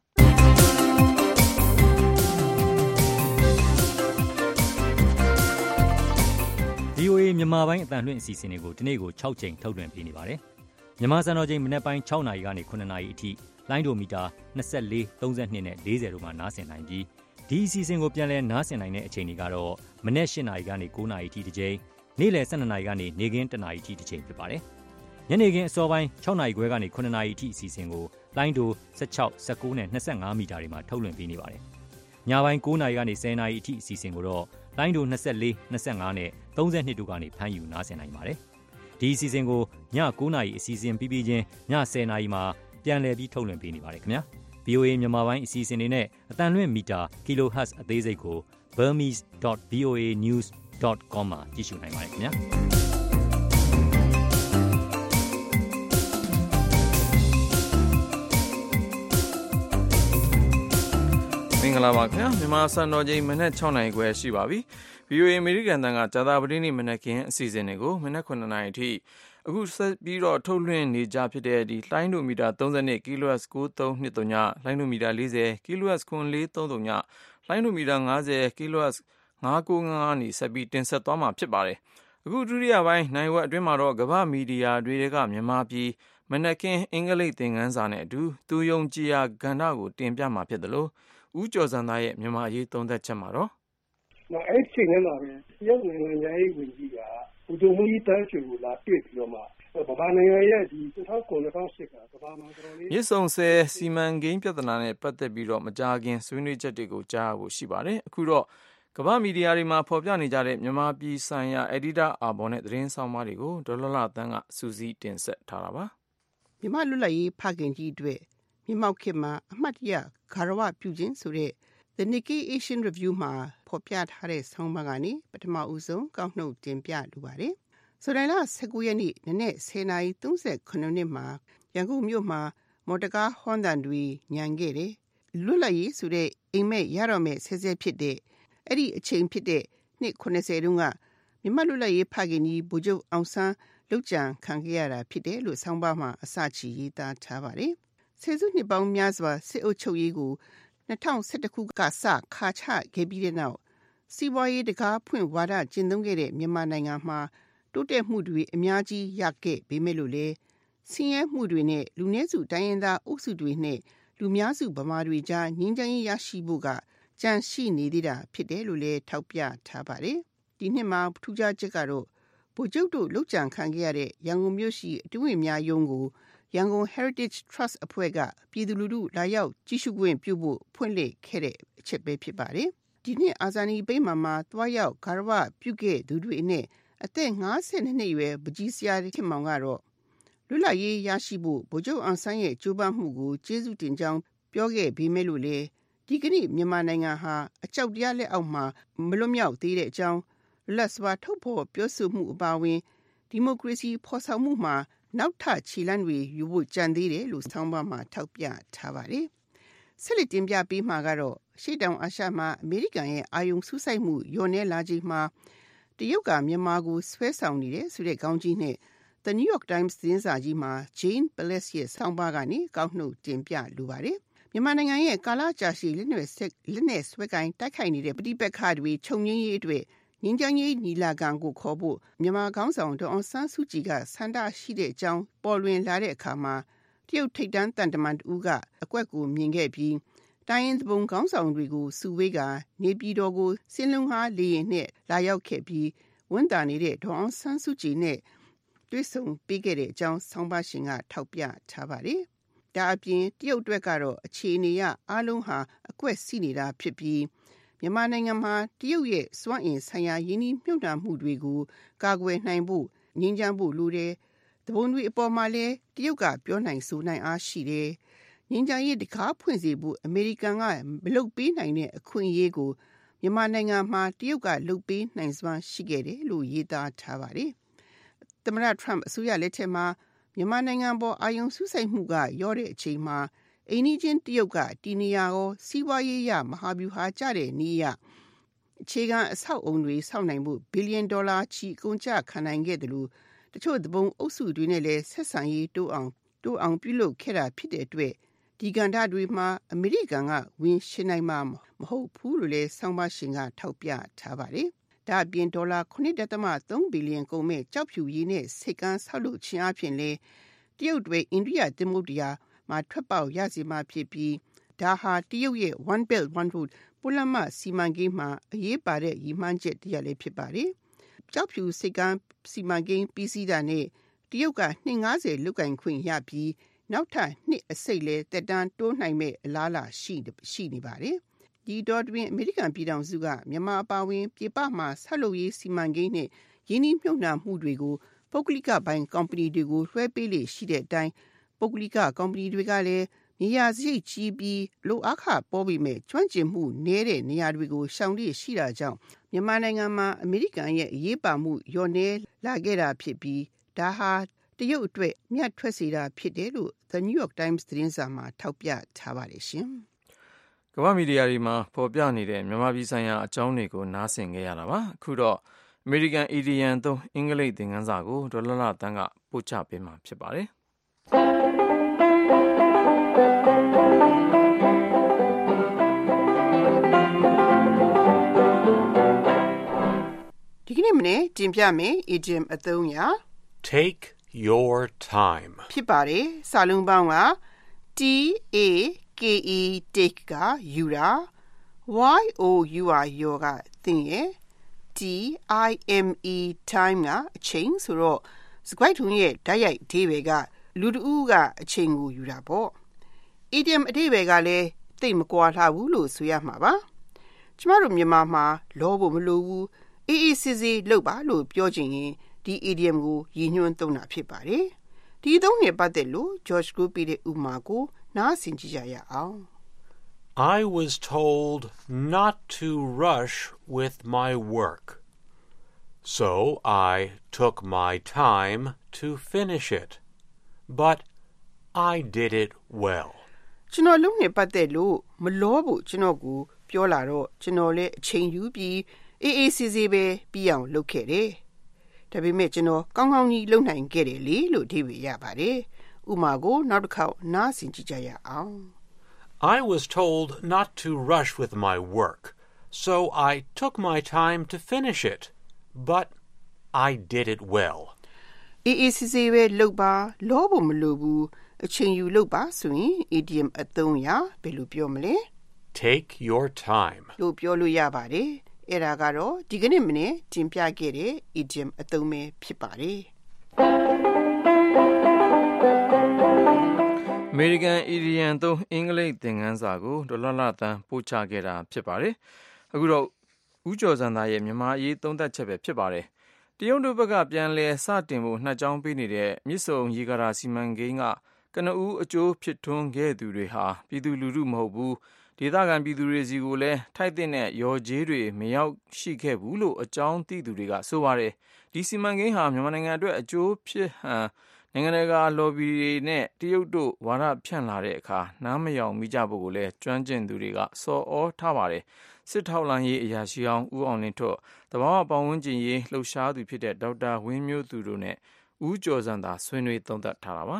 VOA မြန်မာပိုင်းအသံလွှင့်အစီအစဉ်တွေကိုဒီနေ့ကို6ချိန်ထုတ်လွှင့်ပေးနေပါတယ်မြန်မာစံတော်ချိန်မနေ့ပိုင်း6နာရီကနေ9နာရီအထိလိုင်းဒိုမီတာ24 32နဲ့40တို့မှာနားဆင်နိုင်ပြီးဒီအစီအစဉ်ကိုပြန်လည်နားဆင်နိုင်တဲ့အချိန်တွေကတော့မနေ့8နာရီကနေ9နာရီအထိတစ်ချိန်နေ့လယ်12နာရီကနေနေ့ခင်း1နာရီအထိတစ်ချိန်ဖြစ်ပါတယ်ညနေခင်းအစောပိုင်း6နာရီခွဲကနေ9နာရီအထိအစီအစဉ်ကိုလိုင်းဒို16 19နဲ့25မီတာတွေမှာထုတ်လွှင့်ပေးနေပါတယ်ညပိုင်း9နာရီကနေ10နာရီအထိအစီအစဉ်ကိုတော့လိုင်းဒို24 25နဲ့32တို့ကနေဖမ်းယူနားဆင်နိုင်ပါတယ်ညဒီအစီအစဉ်ကိုည9:00 နာရီအစီအစဉ်ပြီးပြီးချင်းည10:00 နာရီမှာပြန်လည်ပြီးထုတ်လွှင့်ပေးနေပါတယ်ခင်ဗျာ VOA မြန်မာပိုင်းအစီအစဉ်တွေနဲ့အတန်လွင့်မီတာ kilohertz အသေးစိတ်ကို burmese.voanews.com မှာကြည့်ရှုနိုင်ပါတယ်ခင်ဗျာမင်္ဂလာပါခင်ဗျာမြန်မာစံတော်ချိန်မနက်6:00 နာရီခွဲရှိပါပြီ VOA အမေရိကန်တန်ကကြာသပတေးနေ့မနက်ခင်းအစီအစဉ်တွေကိုမနက်9:00 နာရီအထိအခုဆက်ပြီးတော့ထုတ်လွှင့်နေကြဖြစ်တဲ့ဒီလိုင်းဒိုမီတာ32 kHz 9323ညလိုင်းဒိုမီတာ40 kHz 9430ညလိုင်းဒိုမီတာ50 kHz 995နေဆက်ပြီးတင်ဆက်သွားမှာဖြစ်ပါတယ်အခုဒုတိယပိုင်းနိုင်ဝက်အတွင်းမှာတော့ကမ္ဘာမီဒီယာတွေကမြန်မာပြည်မနက်ခင်းအင်္ဂလိပ်သင်ခန်းစာနဲ့အတူသူယုံကြည်ရာကဏ္ဍကိုတင်ပြမှာဖြစ်တယ်လို့ဦးကျော်စံသားရဲ့မြန်မာရေးသုံးသပ်ချက်မှာတော့အဲ့ဒီချိန်ထဲမှာပဲတရုတ်နိုင်ငံရေးဝန်ကြီးကဗိုလ်ချုပ်မှူးကြီးတန်းရွှေကိုလာတွေ့ပြီးတော့မှဗမာနိုင်ငံရဲ့ဒီ2009-2008ကကမ္ဘာမှာတော်တော်လေးမြစ်ဆုံဆယ်စီမံကိန်းပြဿနာနဲ့ပတ်သက်ပြီးတော့မကြာခင်ဆွေးနွေးချက်တွေကိုကြားဖို့ရှိပါတယ်အခုတော့ကမ္ဘာမီဒီယာတွေမှာဖော်ပြနေကြတဲ့မြန်မာပြည်ဆိုင်ရာအက်ဒီတာအာဘော်နဲ့သတင်းဆောင်မတွေကိုဒေါ်လလသန်းကစူးစီးတင်ဆက်ထားတာပါမြန်မာလွတ်လပ်ရေးဖခင်ကြီးအတွက်မြမောက်ခေတ်မှာအမှတ်တရဂါရဝပြုခြင်းဆိုတဲ့ The Nikkei Asian Review မှာဖော်ပြထားတဲ့ဆောင်းပါးကနေပထမဦးဆုံးကောက်နှုတ်တင်ပြလိုပါတယ်။ဇူလိုင်လ19ရက်နေ့နနက်10:38မိနစ်မှာရန်ကုန်မြို့မှာမော်တော်ကားဟွန်းတန်တွေညံခဲ့တယ်။လွတ်လပ်ရေးဆိုတဲ့အိမ်မက်ရတော့မဲ့ဆဲဆဲဖြစ်တဲ့အဲ့ဒီအချိန်ဖြစ်တဲ့နှစ်80တုန်းကမြန်မာလွတ်လပ်ရေးဖခင်ကြီးဗိုလ်ချုပ်အောင်ဆန်းလုပ်ကြံခံခဲ့ရတာဖြစ်တယ်လို့ဆောင်းပါးမှာအစချီရေးသားထားပါတယ်။ဆယ်စုနှစ်ပေါင်းများစွာစစ်အုပ်ချုပ်ရေးကို2011ခုကစခါချခဲ့ပြီးတဲ့နောက်စီးပွားရေးတကားဖွင့်ဝါဒကျင့်သုံးခဲ့တဲ့မြန်မာနိုင်ငံမှာတိုးတက်မှုတွေအများကြီးရခဲ့ပေမဲ့လို့လေဆင်းရဲမှုတွေနဲ့လူနည်းစုတိုင်းရင်းသားအုပ်စုတွေနဲ့လူများစုဗမာတွေကြားငြိမ်းချမ်းရေးရရှိဖို့ကကြန့်ရှိနေသေးတာဖြစ်တယ်လို့လည်းထောက်ပြထားပါတယ်။ဒီနှစ်မှာထူးခြားချက်ကတော့ဗိုလ်ချုပ်တို့လုပ်ကြံခံခဲ့ရတဲ့ရန်ကုန်မြို့ရှိအတွင်းဝင်များရုံးကိုရန်ကုန် Heritage Trust အဖွဲ့ကပြည်သူလူထုလာရောက်ကြည့်ရှုခွင့်ပြုဖို့ဖွင့်လှစ်ခဲ့တဲ့အချက်ပဲဖြစ်ပါတယ်။ဒီနှစ်အာဇာနည်ဗိမာန်မှာသွားရောက်ဂါရဝပြုခဲ့သူတွေနဲ့အသက်52နှစ်အရွယ်ပကြီးဆရာခင်မောင်ကတော့လွတ်လပ်ရေးရရှိဖို့ဗိုလ်ချုပ်အောင်ဆန်းရဲ့ကြိုးပမ်းမှုကိုကျေးဇူးတင်ကြောင်းပြောခဲ့ပေမဲ့လို့လေဒီကနေ့မြန်မာနိုင်ငံဟာအကြောက်တရားလက်အောက်မှာမလွတ်မြောက်သေးတဲ့အကြောင်းလွတ်လပ်စွာထုတ်ဖော်ပြောဆိုမှုအပါအဝင်ဒီမိုကရေစီဖော်ဆောင်မှုမှာနောက်ထပ်ခြေလှမ်းတွေယူဖို့ကြံသေးတယ်လို့ဆောင်းပါးမှာထောက်ပြထားပါတယ်။ဆက်လက်တင်ပြပေးမှာကတော့ရှေ့တောင်အာရှမှာအမေရိကန်ရဲ့အာယုံစူးစိုက်မှုညှော်နှဲလာခြင်းမှာတရုတ်ကမြန်မာကိုဆွဲဆောင်နေတယ်ဆိုတဲ့ခေါင်းကြီးနဲ့ The New York Times သတင်းစာကြီးမှာ Jane Pelez ရဲ့ဆောင်းပါးကနေကောက်နှုတ်တင်ပြလိုပါတယ်။မြန်မာနိုင်ငံရဲ့ကာလကြာရှည်လက်နက်ဆွဲကိုင်တိုက်ခိုက်နေတဲ့ပဋိပက္ခတွေချုပ်ငြိမ်းရေးအတွက်ငင်းချမ်းရေးနီလာခံကိုခေါ်ဖို့မြန်မာခေါင်းဆောင်ဒေါ်အောင်ဆန်းစုကြည်ကဆန္ဒရှိတဲ့အကြောင်းပေါ်လွင်လာတဲ့အခါမှာတရုတ်ထိပ်တန်းတန်တမန်တူကအကွက်ကိုမြင်ခဲ့ပြီးတိုင်းရင်းသူခေါင်းဆောင်တွေကိုစုဝေးကနေပြည်တော်ကိုစင်းလုံးဟာလေရင်နဲ့လာရောက်ခဲ့ပြီးဝန်တာနေတဲ့ဒေါ်အောင်ဆန်းစုကြည်နဲ့တွေ့ဆုံပေးခဲ့တဲ့အကြောင်းဆောင်းပါးရှင်ကထောက်ပြထားပါတယ်။ဒါအပြင်တရုတ်အတွက်ကတော့အခြေအနေရအားလုံးဟာအကွက်စီးနေတာဖြစ်ပြီးမြန်မာနိုင်ငံမှာတရုတ်ရဲ့စွမ်းအင်ဆိုင်ရာယင်းနှိမ့်မြှုပ်နှံမှုတွေကိုကာကွယ်နိုင်ဖို့ငြိမ်းချမ်းဖို့လိုတယ်။တဘုံတွေအပေါ်မှာလည်းတရုတ်ကပြောနိုင်ဆိုနိုင်အားရှိတယ်။ငြိမ်းချမ်းရေးတကားဖွင့်စေဖို့အမေရိကန်ကမလုပ်ပေးနိုင်တဲ့အခွင့်အရေးကိုမြန်မာနိုင်ငံမှာတရုတ်ကလုပ်ပေးနိုင်စွမ်းရှိခဲ့တယ်လို့ရေးသားထားပါတယ်။သမ္မတထရမ့်အစိုးရလက်ထက်မှာမြန်မာနိုင်ငံပေါ်အာရုံစူးစိုက်မှုကရောတဲ့အချိန်မှာအိန္ဒိချင်းတရုတ်ကတီနေရာကိုစီးပွားရေးရမဟာဗျူဟာကျတဲ့နည်းရအခြေခံအဆောက်အုံတွေဆောက်နိုင်မှုဘီလီယံဒေါ်လာချီအကုန်ကျခံနိုင်ခဲ့တယ်လို့တချို့သဘုံအုပ်စုတွေနဲ့လည်းဆက်ဆံရေးတိုးအောင်ပြုလုပ်ခဲ့တာဖြစ်တဲ့အတွက်ဒီကဏ္ဍတွေမှာအမေရိကန်ကဝင်ရှင်းနိုင်မှာမဟုတ်ဘူးလို့လည်းဆောင်းပါးရှင်ကထောက်ပြထားပါတယ်။ဒါအပြင်ဒေါ်လာ 9.3 ဘီလီယံကုန်မဲ့ကြောက်ဖြူရည်နဲ့စိတ်ကန်းဆောက်လုပ်ခြင်းအပြင်လည်းတရုတ်တွေအိန္ဒိယသမုဒ္ဒရာမှာထွက်ပေါက်ရစီမှာဖြစ်ပြီးဒါဟာတရုတ်ရဲ့ One Belt One Road ပိုလမစီမံကိန်းမှာအရေးပါတဲ့ရည်မှန်းချက်တစ်ရပ်လည်းဖြစ်ပါတယ်။ကြောက်ဖြူစိတ်ကန်းစီမံကိန်းပြီးစီးတာနဲ့တရုတ်က250လုတ်ကင်ခွင့်ရပြီးနောက်ထပ်နှစ်အစိတ်လဲတက်တန်းတိုးနိုင်မဲ့အလားအလာရှိနေပါတယ်။ဒီတော့တွင်အမေရိကန်ပြည်ထောင်စုကမြန်မာအပါအဝင်ပြည်ပမှာဆက်လုပ်ရေးစီမံကိန်းနဲ့ရင်းနှီးမြှုပ်နှံမှုတွေကိုပုဂ္ဂလိကပိုင်းကုမ္ပဏီတွေကိုလွှဲပေးလေရှိတဲ့အတိုင်းပုဂ္ဂလိကကုမ္ပဏီတွေကလည်းနေရာစရိတ်ကြီးပြီးလိုအားခပေါ်ပြီးမဲ့ကျွမ်းကျင်မှုနည်းတဲ့နေရာတွေကိုရှောင်လေရှိတာကြောင့်မြန်မာနိုင်ငံမှာအမေရိကန်ရဲ့အရေးပါမှုလျော့နည်းလာခဲ့တာဖြစ်ပြီးဒါဟာတရုတ်အတွက်မြတ်ထွက်စေတာဖြစ်တယ်လို့ The New York Times သတင်းစာမှာထောက်ပြထားပါတယ်ရှင်။ကမ္ဘာမီဒီယာတွေမှာပေါ်ပြနေတဲ့မြန်မာပြည်ဆိုင်ရာအကြောင်းတွေကိုနားဆင်ခဲ့ရတာပါ။အခုတော့အမေရိကန်အီဒီယန်သုံးအင်္ဂလိပ်သင်ခန်းစာကိုဒေါ်လာတန်းကပို့ချပေးမှာဖြစ်ပါတယ်။ဒီကနေ့မနေ့တင်ပြမယ် idiom အသုံးအရာ Take your time ဖြစ်ပါတယ်စာလုံးပေါင်းက T-A-K-E take ကယူတာ Y-O-U-R ယောကသင်ရဲ့ T-I-M-E time ကအချိန်ဆိုတော့စကွိုက်ထုံရဲ့ဓာတ်ရိုက်အဓိပ္ပာယ်ကလူတဦးကအချိန်ကိုယူတာပေါ့ idiom အဓိပ္ပာယ်ကလည်းသိပ်မကွာလှဘူးလို့ဆိုရမှာပါကျမတို့မြန်မာမှာလောဖို့မလိုဘူးအေးအေးဆေးဆေးလုပ်ပါလို့ပြောချင်ရင်ဒီ idiom ကိုရည်ညွှန်းသုံးတာဖြစ်ပါတယ်ဒီအသုံးနဲ့ပတ်သက်လို့ George Group ရဲ့ဥပမာကိုနားဆင်ကြည့်ကြရအောင် I was told not to rush with my work, so I took my time to finish it, but I did it well. ကျွန်တော်လုံးနဲ့ပတ်သက်လို့မလောဖို့ကျွန်တော်ကိုပြောလာတော့ကျွန်တော်လည်းအချိန်ယူပြီးအေးအေးဆေးဆေးပဲပြီးအောင်လုပ်ခဲ့တယ်။ဒါပေမဲ့ကျွန်တော်ကောင်းကောင်းကြီးလုပ်နိုင်ခဲ့တယ်လေလို့အဓိပ္ပာယ်ရပါတယ်။ဥပမာကိုနောက်တစ်ခေါက်နားဆင်ကြည့်ကြရအောင် I was told not to rush with my work, so I took my time to finish it, but I did it well. အေးအေးဆေးဆေးပဲလုပ်ပါလောဖို့မလိုဘူးအချိန်ယူလုပ်ပါဆိုရင် idiom အသုံးအရာဘယ်လိုပြောမလဲ Take your time လို့ပြောလို့ရပါတယ်အဲ့ဒါကတော့ဒီကနေ့မနေ့တင်ပြခဲ့တဲ့ idiom အသုံးပဲဖြစ်ပါတယ်အမေရိကန်အီဒီယန်သုံးအင်္ဂလိပ်သင်ခန်းစာကိုဒေါ်လာတန်းပို့ချခဲ့တာဖြစ်ပါတယ်အခုတော့ဦးကျော်စံသားရဲ့မြန်မာအရေးသုံးသပ်ချက်ပဲဖြစ်ပါတယ်တရုတ်တို့ဘက်ကပြန်လည်စတင်ဖို့နှစ်ကြောင်းပေးနေတဲ့မြစ်ဆုံရေကာတာစီမံကိန်းကကနဦးအကျိုးဖြစ်ထွန်းခဲ့သူတွေဟာပြည်သူလူထုမဟုတ်ဘူးဒေသခံပြည်သူတွေစီကိုလည်းထိုက်တဲ့ရော်ကြေးတွေမရောက်ရှိခဲ့ဘူးလို့အကြောင်းသိသူတွေကဆိုပါတယ်ဒီစီမံကိန်းဟာမြန်မာနိုင်ငံအတွက်အကျိုးဖြစ်ဟန်နိုင်ငံတကာလော်ဘီတွေနဲ့တရုတ်တို့ဝါဒဖြန့်လာတဲ့အခါနားမယောင်မိကြဖို့ကိုလည်းကျွမ်းကျင်သူတွေကစော်ဩထားပါတယ်စစ်ထောက်လှမ်းရေးအရာရှိအောင်ဦးအောင်လင်းထွတ်တဘာဝပတ်ဝန်းကျင်ရေးလှုပ်ရှားသူဖြစ်တဲ့ဒေါက်တာဝင်းမျိုးသူတို့နဲ့ဦးကျော်စံသာဆွေးနွေးသုံးသပ်ထားတာပါ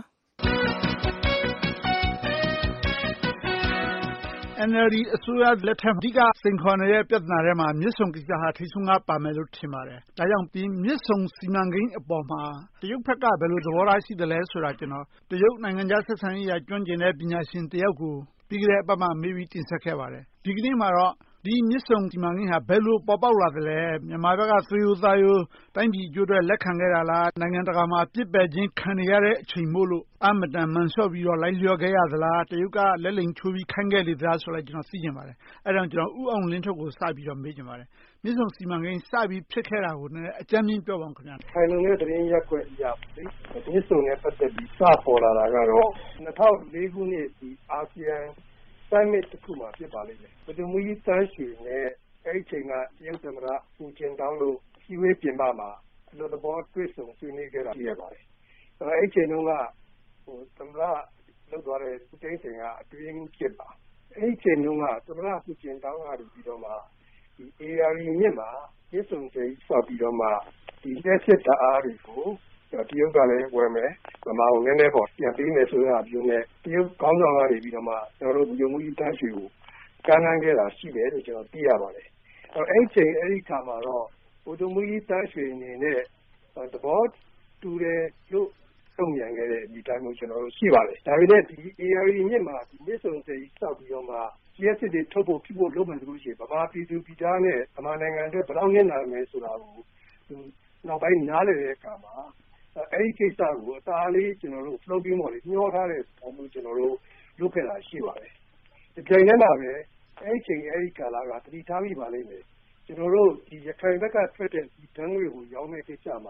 NLD အစိုးရလက်ထက်အဓိကစိန်ခေါ်နေတဲ့ပြဿနာတွေမှာမြစ်ဆုံကိစ္စဟာထိပ်ဆုံးကပါမယ်လို့ထင်ပါတယ်။ဒါကြောင့်ဒီမြစ်ဆုံစီမံကိန်းအပေါ်မှာတရုတ်ဘက်ကဘယ်လိုသဘောထားရှိသလဲဆိုတာကျွန်တော်တရုတ်နိုင်ငံခြားဆက်ဆံရေးရာကျွမ်းကျင်တဲ့ပညာရှင်တယောက်ကိုပြီးခဲ့တဲ့အပတ်မှာမေးပြီးတင်ဆက်ခဲ့ပါတယ်။ဒီကနေ့မှာတော့ဒီမြစ်ဆုံစီမံကိန်းဟာဘယ်လိုပေါ်ပေါက်လာသလဲမြန်မာဘက်ကသရိုးသားရိုးတိုင်းပြည်အကျိုးအတွက်လက်ခံခဲ့တာလားနိုင်ငံတကာမှာပြစ်ပယ်ခြင်းခံရတဲ့အချိန်မို့လို့အမတန်မန်ဆော့ပြီးတော့လိုက်လျောခဲ့ရသလားတရုတ်ကလက်လိမ်ချိုးပြီးခိုင်းခဲ့လေသလားဆိုတော့ကျွန်တော်သိချင်ပါတယ်အဲဒါကြောင့်ကျွန်တော်ဥအောင်လင်းထုတ်ကိုစပြီးတော့မေးချင်ပါတယ်မြစ်ဆုံစီမံကိန်းစပြီးဖြစ်ခဲ့တာကိုလည်းအကြမ်းမြင်ပြောပါဦးခင်ဗျာခိုင်လုံတဲ့သတင်းရက်ွက်ရပါလေမြစ်ဆုံနဲ့ပတ်သက်ပြီးစပေါ်လာတာကတော့2004ခုနှစ်ဒီအာဆီယံsummit တစ်ခုမှာဖြစ်ပါလိမ့်မယ်။ဗဒမူကြီးတန်းရွှေနဲ့အဲ့ဒီချိန်ကတရုတ်သမ္မတပူကျင်တောင်းလို့စီဝေးပြင်ပမှာအလို့သဘောတွေ့ဆုံဆွေးနွေးခဲ့တာဖြစ်ရပါတယ်။အဲ့ဒီချိန်တုန်းကသမ္မတလုပ်သွားတဲ့ပူတင်ချိန်ကအတွင်းဖြစ်ပါ။အဲ့ဒီချိန်တုန်းကသမ္မတပူကျင်တောင်းကနေပြီးတော့မှဒီ AR မြစ်မှာရစ်ဆုံစိဆောက်ပြီးတော့မှဒီလက်စစ်တအားတွေကိုတရုတ်ကလည်းဝယ်မယ်ဗမာကိုနည်းနည်းပေါ့ပြန်ပေးမယ်ဆိုတဲ့အပြုံးနဲ့တရုတ်ကောင်းဆောင်ကနေပြီးတော့မှကျွန်တော်တို့လူမှုရေးတန်းရွှေကိုကမ်းလှမ်းခဲ့တာရှိတယ်လို့ကျွန်တော်သိရပါတယ်အဲ့ချိန်အဲ့ဒီခါမှာတော့လူမှုရေးတန်းရွှေအနေနဲ့သဘောတူတယ်လို့သုံးပြန်ခဲ့တဲ့ဒီတိုင်းမျိုးကျွန်တော်တို့ရှိပါတယ်ဒါပေမဲ့ဒီ AR မြစ်မှာဒီမြစ်ဆုံစိဆောက်ပြီးတော့မှရက်စစ်တွေထုတ်ဖို့ဖြစ်ဖို့လုပ်မယ်ဆိုလို့ရှိရင်ဗမာပြည်သူပြည်သားနဲ့ဗမာနိုင်ငံအတွက်ဘယ်လောက်နည်းနာမယ်ဆိုတာကိုနောက်ပိုင်းနားလည်တဲ့အခါမှာအဲ့ဒီကိစ္စကိုအသားလေးကျွန်တော်တို့ floating ပေါ်လေးညှောထားတဲ့ပုံမျိုးကျွန်တော်တို့လုပ်ခဲ့တာရှိပါတယ်။ဒီချိန်ထဲမှာပဲအဲ့ဒီချိန်အဲ့ဒီကာလကတတိထားမိပါလိမ့်မယ်။ကျွန်တော်တို့ဒီရခိုင်ဘက်ကထွက်တဲ့ဒီတန်းတွေကိုရောင်းတဲ့ကိစ္စမှာ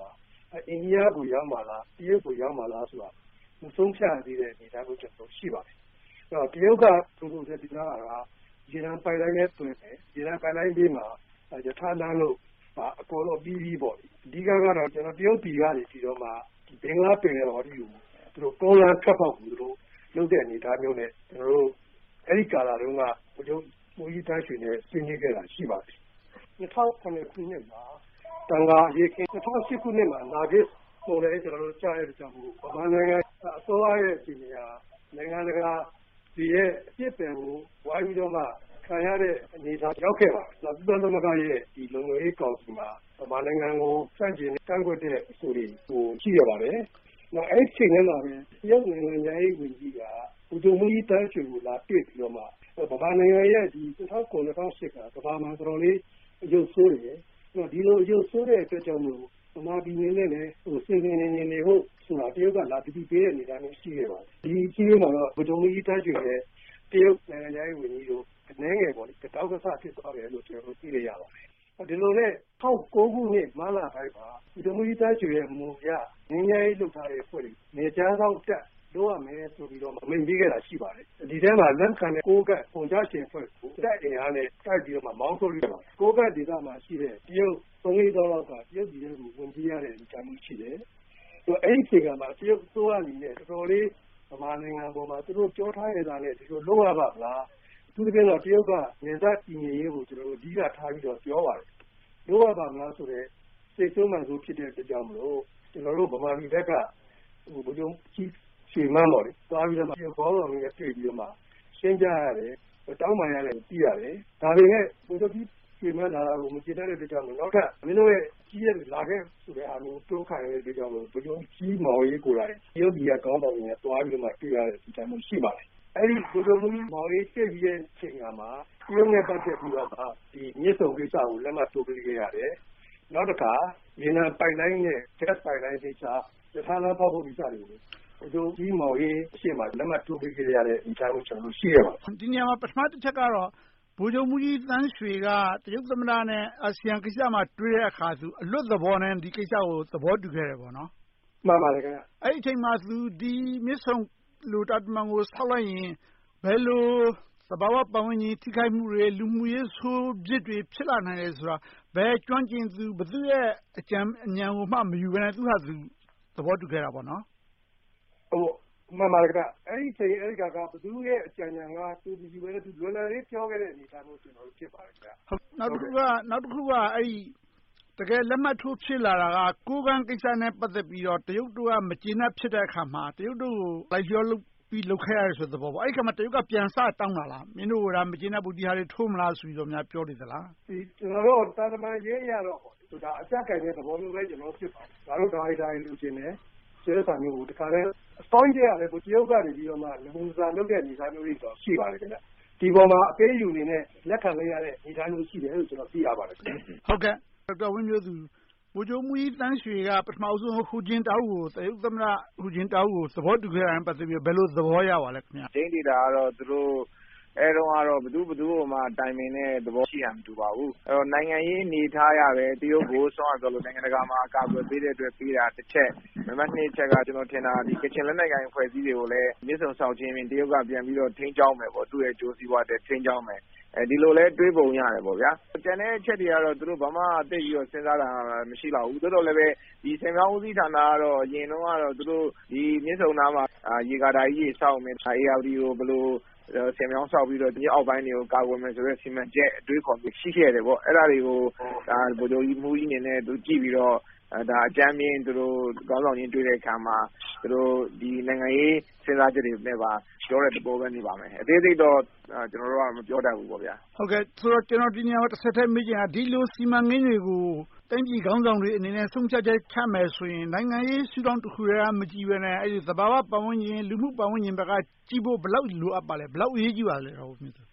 အိန္ဒိယကိုရောက်မှာလားတရုတ်ကိုရောက်မှာလားဆိုတာမဆုံးဖြတ်သေးတဲ့အနေအထားကိုကျွန်တော်ရှိပါတယ်။အဲ့တော့တရုတ်ကသူတို့ဒီနာကရေနံပိုက်လိုင်းနဲ့တွင်တယ်ရေနံပိုက်လိုင်းပြီးမှာရထားလမ်းလို့အကုန်လုံးပြီးပေါ့အဓိကတော့ကျွန်တော်တရုတ်ပြည်ကနေပြီးတော့မှဒီဘင်္ဂလားပင်လယ်အော်ဒီကိုသူတို့ကုန်းလမ်းထွက်ပေါက်ကိုသူတို့လုပ်တဲ့အနေအထားမျိုးနဲ့ကျွန်တော်တို့အဲ့ဒီကာလတုန်းကဘုရားမူကြီးတန်းရွှေနဲ့ဆွေးနွေးခဲ့တာရှိပါတယ်2009ခုနှစ်မှာတန်ခါရေခင်း2008ခုနှစ်မှာနာဂစ်ပုံလည်းကျွန်တော်တို့ကြားရတဲ့ကြောင့်ဗမာနိုင်ငံအစိုးရရဲ့ဒီနေရာနိုင်ငံတကာဒီရဲ့အဖြစ်ပင်ကိုဝိုင်းပြီးတော့မှခံရတဲ့အနေအထားရောက်ခဲ့ပါတယ်။နောက်ပြည်တော်သမဂ္ဂရဲ့ဒီလုံခြုံရေးကောင်စီမှာဗမာနိုင်ငံကိုစန့်ကျင်ကန့်ကွက်တဲ့အဆိုတွေကိုရှိရပါတယ်။နောက်အဲ့ဒီချိန်ထဲမှာပဲတရုတ်နိုင်ငံရဲ့ဝန်ကြီးကဘုဒ္ဓမူကြီးတန်းရွှေကိုလာတွေ့ပြီးတော့မှဗမာနိုင်ငံရဲ့ဒီ2009-2008ကဗမာတော်တော်လေးရုပ်ဆိုးတယ်။ဒီလိုရုပ်ဆိုးတဲ့အတွက်ကြောင့်မို့ဗမာပြည်နဲ့လည်းစင်စင်နေနေဟုတ်ဆိုတာတရုတ်ကလာပြီးပေးတဲ့အနေအထားမျိုးရှိခဲ့ပါတယ်။ဒီကြီးရမှာတော့ဘုဒ္ဓမူကြီးတန်းရွှေရဲ့တရုတ်နိုင်ငံရဲ့ဝန်ကြီးတို့အနေငယ်ပေါ့လေတောက်ကစားဖြစ်သွားတယ်လို့ကျွန်တော်သိရရပါတယ်။ဒီလိုနဲ့19ခုနှစ်မလာပိုင်းမှာဒီလိုမျိုးသားကျွေရဲ့မူရငင်းရဲလှုပ်ထားတဲ့ဖွဲ့တွေနေချမ်းဆောင်တက်လို့ရမယ်ဆိုပြီးတော့မိန့်ပေးခဲ့တာရှိပါတယ်။ဒီထဲမှာလက်ခံတဲ့ကိုကတ်ပုံချရှင်ဖွဲ့ကိုတက်အင်အားနဲ့တိုက်ပြီးတော့မောင်းထုတ်လိုက်ပါတယ်။ကိုကတ်ဒေသမှာရှိတဲ့တရုတ်$3,000လောက်ကတရုတ်ပြည်ထဲကိုဝင်ပြေးရတဲ့အခြေအနေရှိတယ်။အဲ့ဒီချိန်မှာတရုတ်စိုးရအနေနဲ့တော်တော်လေးဗမာနိုင်ငံပေါ်မှာသူတို့ပြောထားရတာနဲ့ဒီလိုလုပ်ရပါ့မလား။သူတို့ကတော့တရုတ်ကနေသားတည်ငြိမ်ရေးကိုကျွန်တော်တို့အဓိကထားပြီးတော့ပြောပါတယ်။လုပ်ရပါမလားဆိုတဲ့စိတ်ဆိုးမှန်ဆိုးဖြစ်တဲ့အတွက်ကြောင့်မလို့ကျွန်တော်တို့ဗမာပြည်ဘက်ကဘုံကြီးရွှေမန်းတော်လေသွားပြီးတော့မှဘောတော်ငယ်တွေ့ပြီးတော့မှရှင်းပြရတယ်တောင်းပန်ရတယ်ကြည့်ရတယ်။ဒါပေမဲ့ဘုံကြီးရွှေမန်းလာတာကိုမကြည့်တဲ့အတွက်ကြောင့်နောက်ထပ်မင်းတို့ရဲ့ကြီးရဲ့လာခဲ့ဆိုတဲ့အားမျိုးတိုးခိုင်တဲ့အတွက်ကြောင့်ဘုံကြီးမောင်ရေးကိုလာတယ်။တရုတ်ပြည်ကကောင်းတော်ငယ်သွားပြီးတော့မှတွေ့ရတဲ့ဒီတိုင်းမျိုးရှိပါတယ်။အဲ့ဒီဘုံကြီးမောင်ရေးတွေ့ပြီးတဲ့ချိန်မှာတရုတ်နဲ့ပတ်သက်ပြီးတော့ဒီမြစ်ဆုံကိစ္စကိုလက်မှတ်ထိုးပေးခဲ့ရတယ်။နောက်တစ်ခါရေနံပိုက်လိုင်းနဲ့ဂက်စ်ပိုက်လိုင်းကိစ္စရထားလမ်းပေါက်ဖို့ကိစ္စတွေကိုဘုံကြီးမောင်ရေးအရှေ့မှာလက်မှတ်ထိုးပေးခဲ့ရတဲ့ဒီတိုင်းကိုကျွန်တော်တို့ရှိရပါတယ်ဒီနေရာမှာပထမတစ်ချက်ကတော့ဗိုလ်ချုပ်မှူးကြီးသန်းရွှေကတရုတ်သမ္မတနဲ့အာဆီယံကိစ္စမှာတွေ့တဲ့အခါသူအလွတ်သဘောနဲ့ဒီကိစ္စကိုသဘောတူခဲ့တယ်ပေါ့နော်မှန်ပါတယ်ခင်ဗျအဲ့ဒီအချိန်မှာသူဒီမြစ်ဆုံလိုတာတမန်ကိုဆောက်လိုက်ရင်ဘယ်လိုသဘာဝပတ်ဝန်းကျင်ထိခိုက်မှုတွေလူမှုရေးဆိုးပြစ်တွေဖြစ်လာနိုင်တယ်ဆိုတာဘယ်ကျွမ်းကျင်သူဘသူရဲ့အကြံဉာဏ်ကိုမှမယူဘဲနဲ့သူဟာသူသဘောတူခဲ့တာပေါ့နော်ဟုတ်မှန်ပါတယ်ခင်ဗျအဲ့ဒီချိန်အဲ့ဒီကဘသူရဲ့အကြံဉာဏ်ကသူဒီပဲသူလွယ်လွယ်လေးပြောခဲ့တဲ့အနေအထားမျိုးကျွန်တော်တို့ဖြစ်ပါတယ်ခင်ဗျဟုတ်နောက်တစ်ခုကအဲ့ဒီတကယ်လက်မှတ်ထိုးဖြစ်လာတာကကိုးကန်းကိစ္စနဲ့ပတ်သက်ပြီးတော့တရုတ်တို့ကမကျေနပ်ဖြစ်တဲ့အခါမှာတရုတ်တို့ကိုလိုက်လျောလုပ်ပြီးလုပ်ခဲ့ရတယ်ဆိုတဲ့သဘောပေါ့အဲ့ဒီခါမှာတရုတ်ကပြန်စတောင်းလာလားမင်းတို့ကမကျေနပ်ဘူးဒီဟာတွေထိုးမလားဆိုပြီးတော့များပြောနေသလားဒီကျွန်တော်တို့တာတမန်ရေးရတော့ဒါအကြက်ကင်တဲ့သဘောမျိုးပဲကျွန်တော်ဖြစ်ပါတယ်ဒါတို့ဒါလူချင်းနဲ့ကျေးစာမျိုးကိုတခါလဲအပေါင်းကျရတယ်ကိုတရုတ်ကနေပြီးတော့မှလူစားလုပ်တဲ့အနေအထားမျိုးတွေတော့ရှိပါတယ်ခင်ဗျဒီပေါ်မှာအပေးယူနေနဲ့လက်ခံလိုက်ရတဲ့အနေအထားမျိုးရှိတယ်လို့ကျွန်တော်သိရပါတယ်ခင်ဗျဟုတ်ကဲ့ဒေါက်တာဝင်းမျိုးသူဗိုလ်ချုပ်မှူးကြီးသန်းရွှေကပထမဆုံးဟူဂျင်တာဦးကိုတရုတ်သမ္မတဟူဂျင်တာဦးကိုသဘောတူခဲ့တာနဲ့ပတ်သက်ပြီးဘယ်လိုသဘောရပါလဲခင်ဗျဒိန်းဒေတာကတော့သူတို့အဲတော့ဘသူ့ကိုမှတိုင်ပင်တဲ့သဘောရှိရမတူပါဘူးအဲတော့နိုင်ငံရေးအနေထားရပဲတရုတ်ကိုဆောင်းရလို့နိုင်ငံတကာမှာအကာအကွယ်ပေးတဲ့အတွက်ပေးတာတစ်ချက်နံပါတ်2ချက်ကကျွန်တော်ထင်တာဒီကချင်လက်နက်ကိုင်ဖွဲ့စည်းတွေကိုလည်းမြစ်ဆုံဆောက်ခြင်းပြင်တရုတ်ကပြန်ပြီးတော့ထိန်းကျောင်းမယ်ပေါ့သူ့ရဲ့ကြိုးစည်းဝါးတဲ့ထိန်းကျောင်းမယ်ဒီလိုလဲတွေးပုံရတယ်ပေါ့ဗျာကျန်တဲ့အချက်တွေကတော့သူတို့ဘာမှသိပြီးတော့စဉ်းစားတာမရှိတော့ဘူးတော်တော်လည်းပဲဒီဆင်မြောင်းဦးစီးဌာနကတော့အရင်တော့ကတော့သူတို့ဒီမြစ်ဆုံနားမှာရေကာတာကြီးစောက်မယ် ARD ကိုဘယ်လိုဆင်မြောင်းဆောက်ပြီးတော့ဒီအောက်ပိုင်းတွေကိုကာကွယ်မယ်ဆိုတဲ့စီမံချက်အတွေးခေါ်ပြီးရှိခဲ့တယ်ပေါ့အဲ့ဒါတွေကိုဗိုလ်ချုပ်ကြီးမှုကြီးနေနဲ့သူကြည့်ပြီးတော့ဒါအကြမ်းမြင်သူတို့ကောင်းဆောင်ချင်းတွေ့တဲ့အခါမှာသူတို့ဒီနိုင်ငံရေးစဉ်းစားချက်တွေနဲ့ပါပြောတဲ့သဘောပဲနေပါမယ်အသေးစိတ်တော့ကျွန်တော်တို့ကမပြောတတ်ဘူးပေါ့ဗျာဟုတ်ကဲ့ဆိုတော့ကျွန်တော်ဒီနေရာမှာတစ်ဆက်တည်းမေးချင်တာဒီလိုစီမံကိန်းတွေကိုတိုင်းပြည်ခေါင်းဆောင်တွေအနေနဲ့ဆုံးဖြတ်ချက်ချမယ်ဆိုရင်နိုင်ငံရေးရှုထောင့်တစ်ခုတည်းကမကြည့်ဘဲနဲ့အဲ့ဒီသဘာဝပတ်ဝန်းကျင်လူမှုပတ်ဝန်းကျင်ဘက်ကကြည့်ဖို့ဘယ်လောက်လိုအပ်ပါလဲဘယ်လောက်အရေးကြီးပါလဲဟုတ်မြင်သူ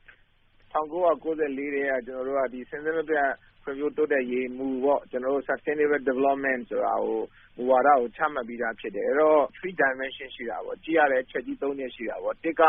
1994တည်းကကျွန်တော်တို့ကဒီစင်စင်ပြဖွံ့ဖြိုးတိုးတက်ရေးမူပေါ့ကျွန်တော်တို့ sustainable development ဆိုတာကိုမူဝါဒကိုချမှတ်ပြီးသားဖြစ်တယ်အဲ့တော့ 3 dimension ရှိတာပေါ့ကြည့်ရတဲ့ချက်ကြီး3ချက်ရှိတာပေါ့တစ်က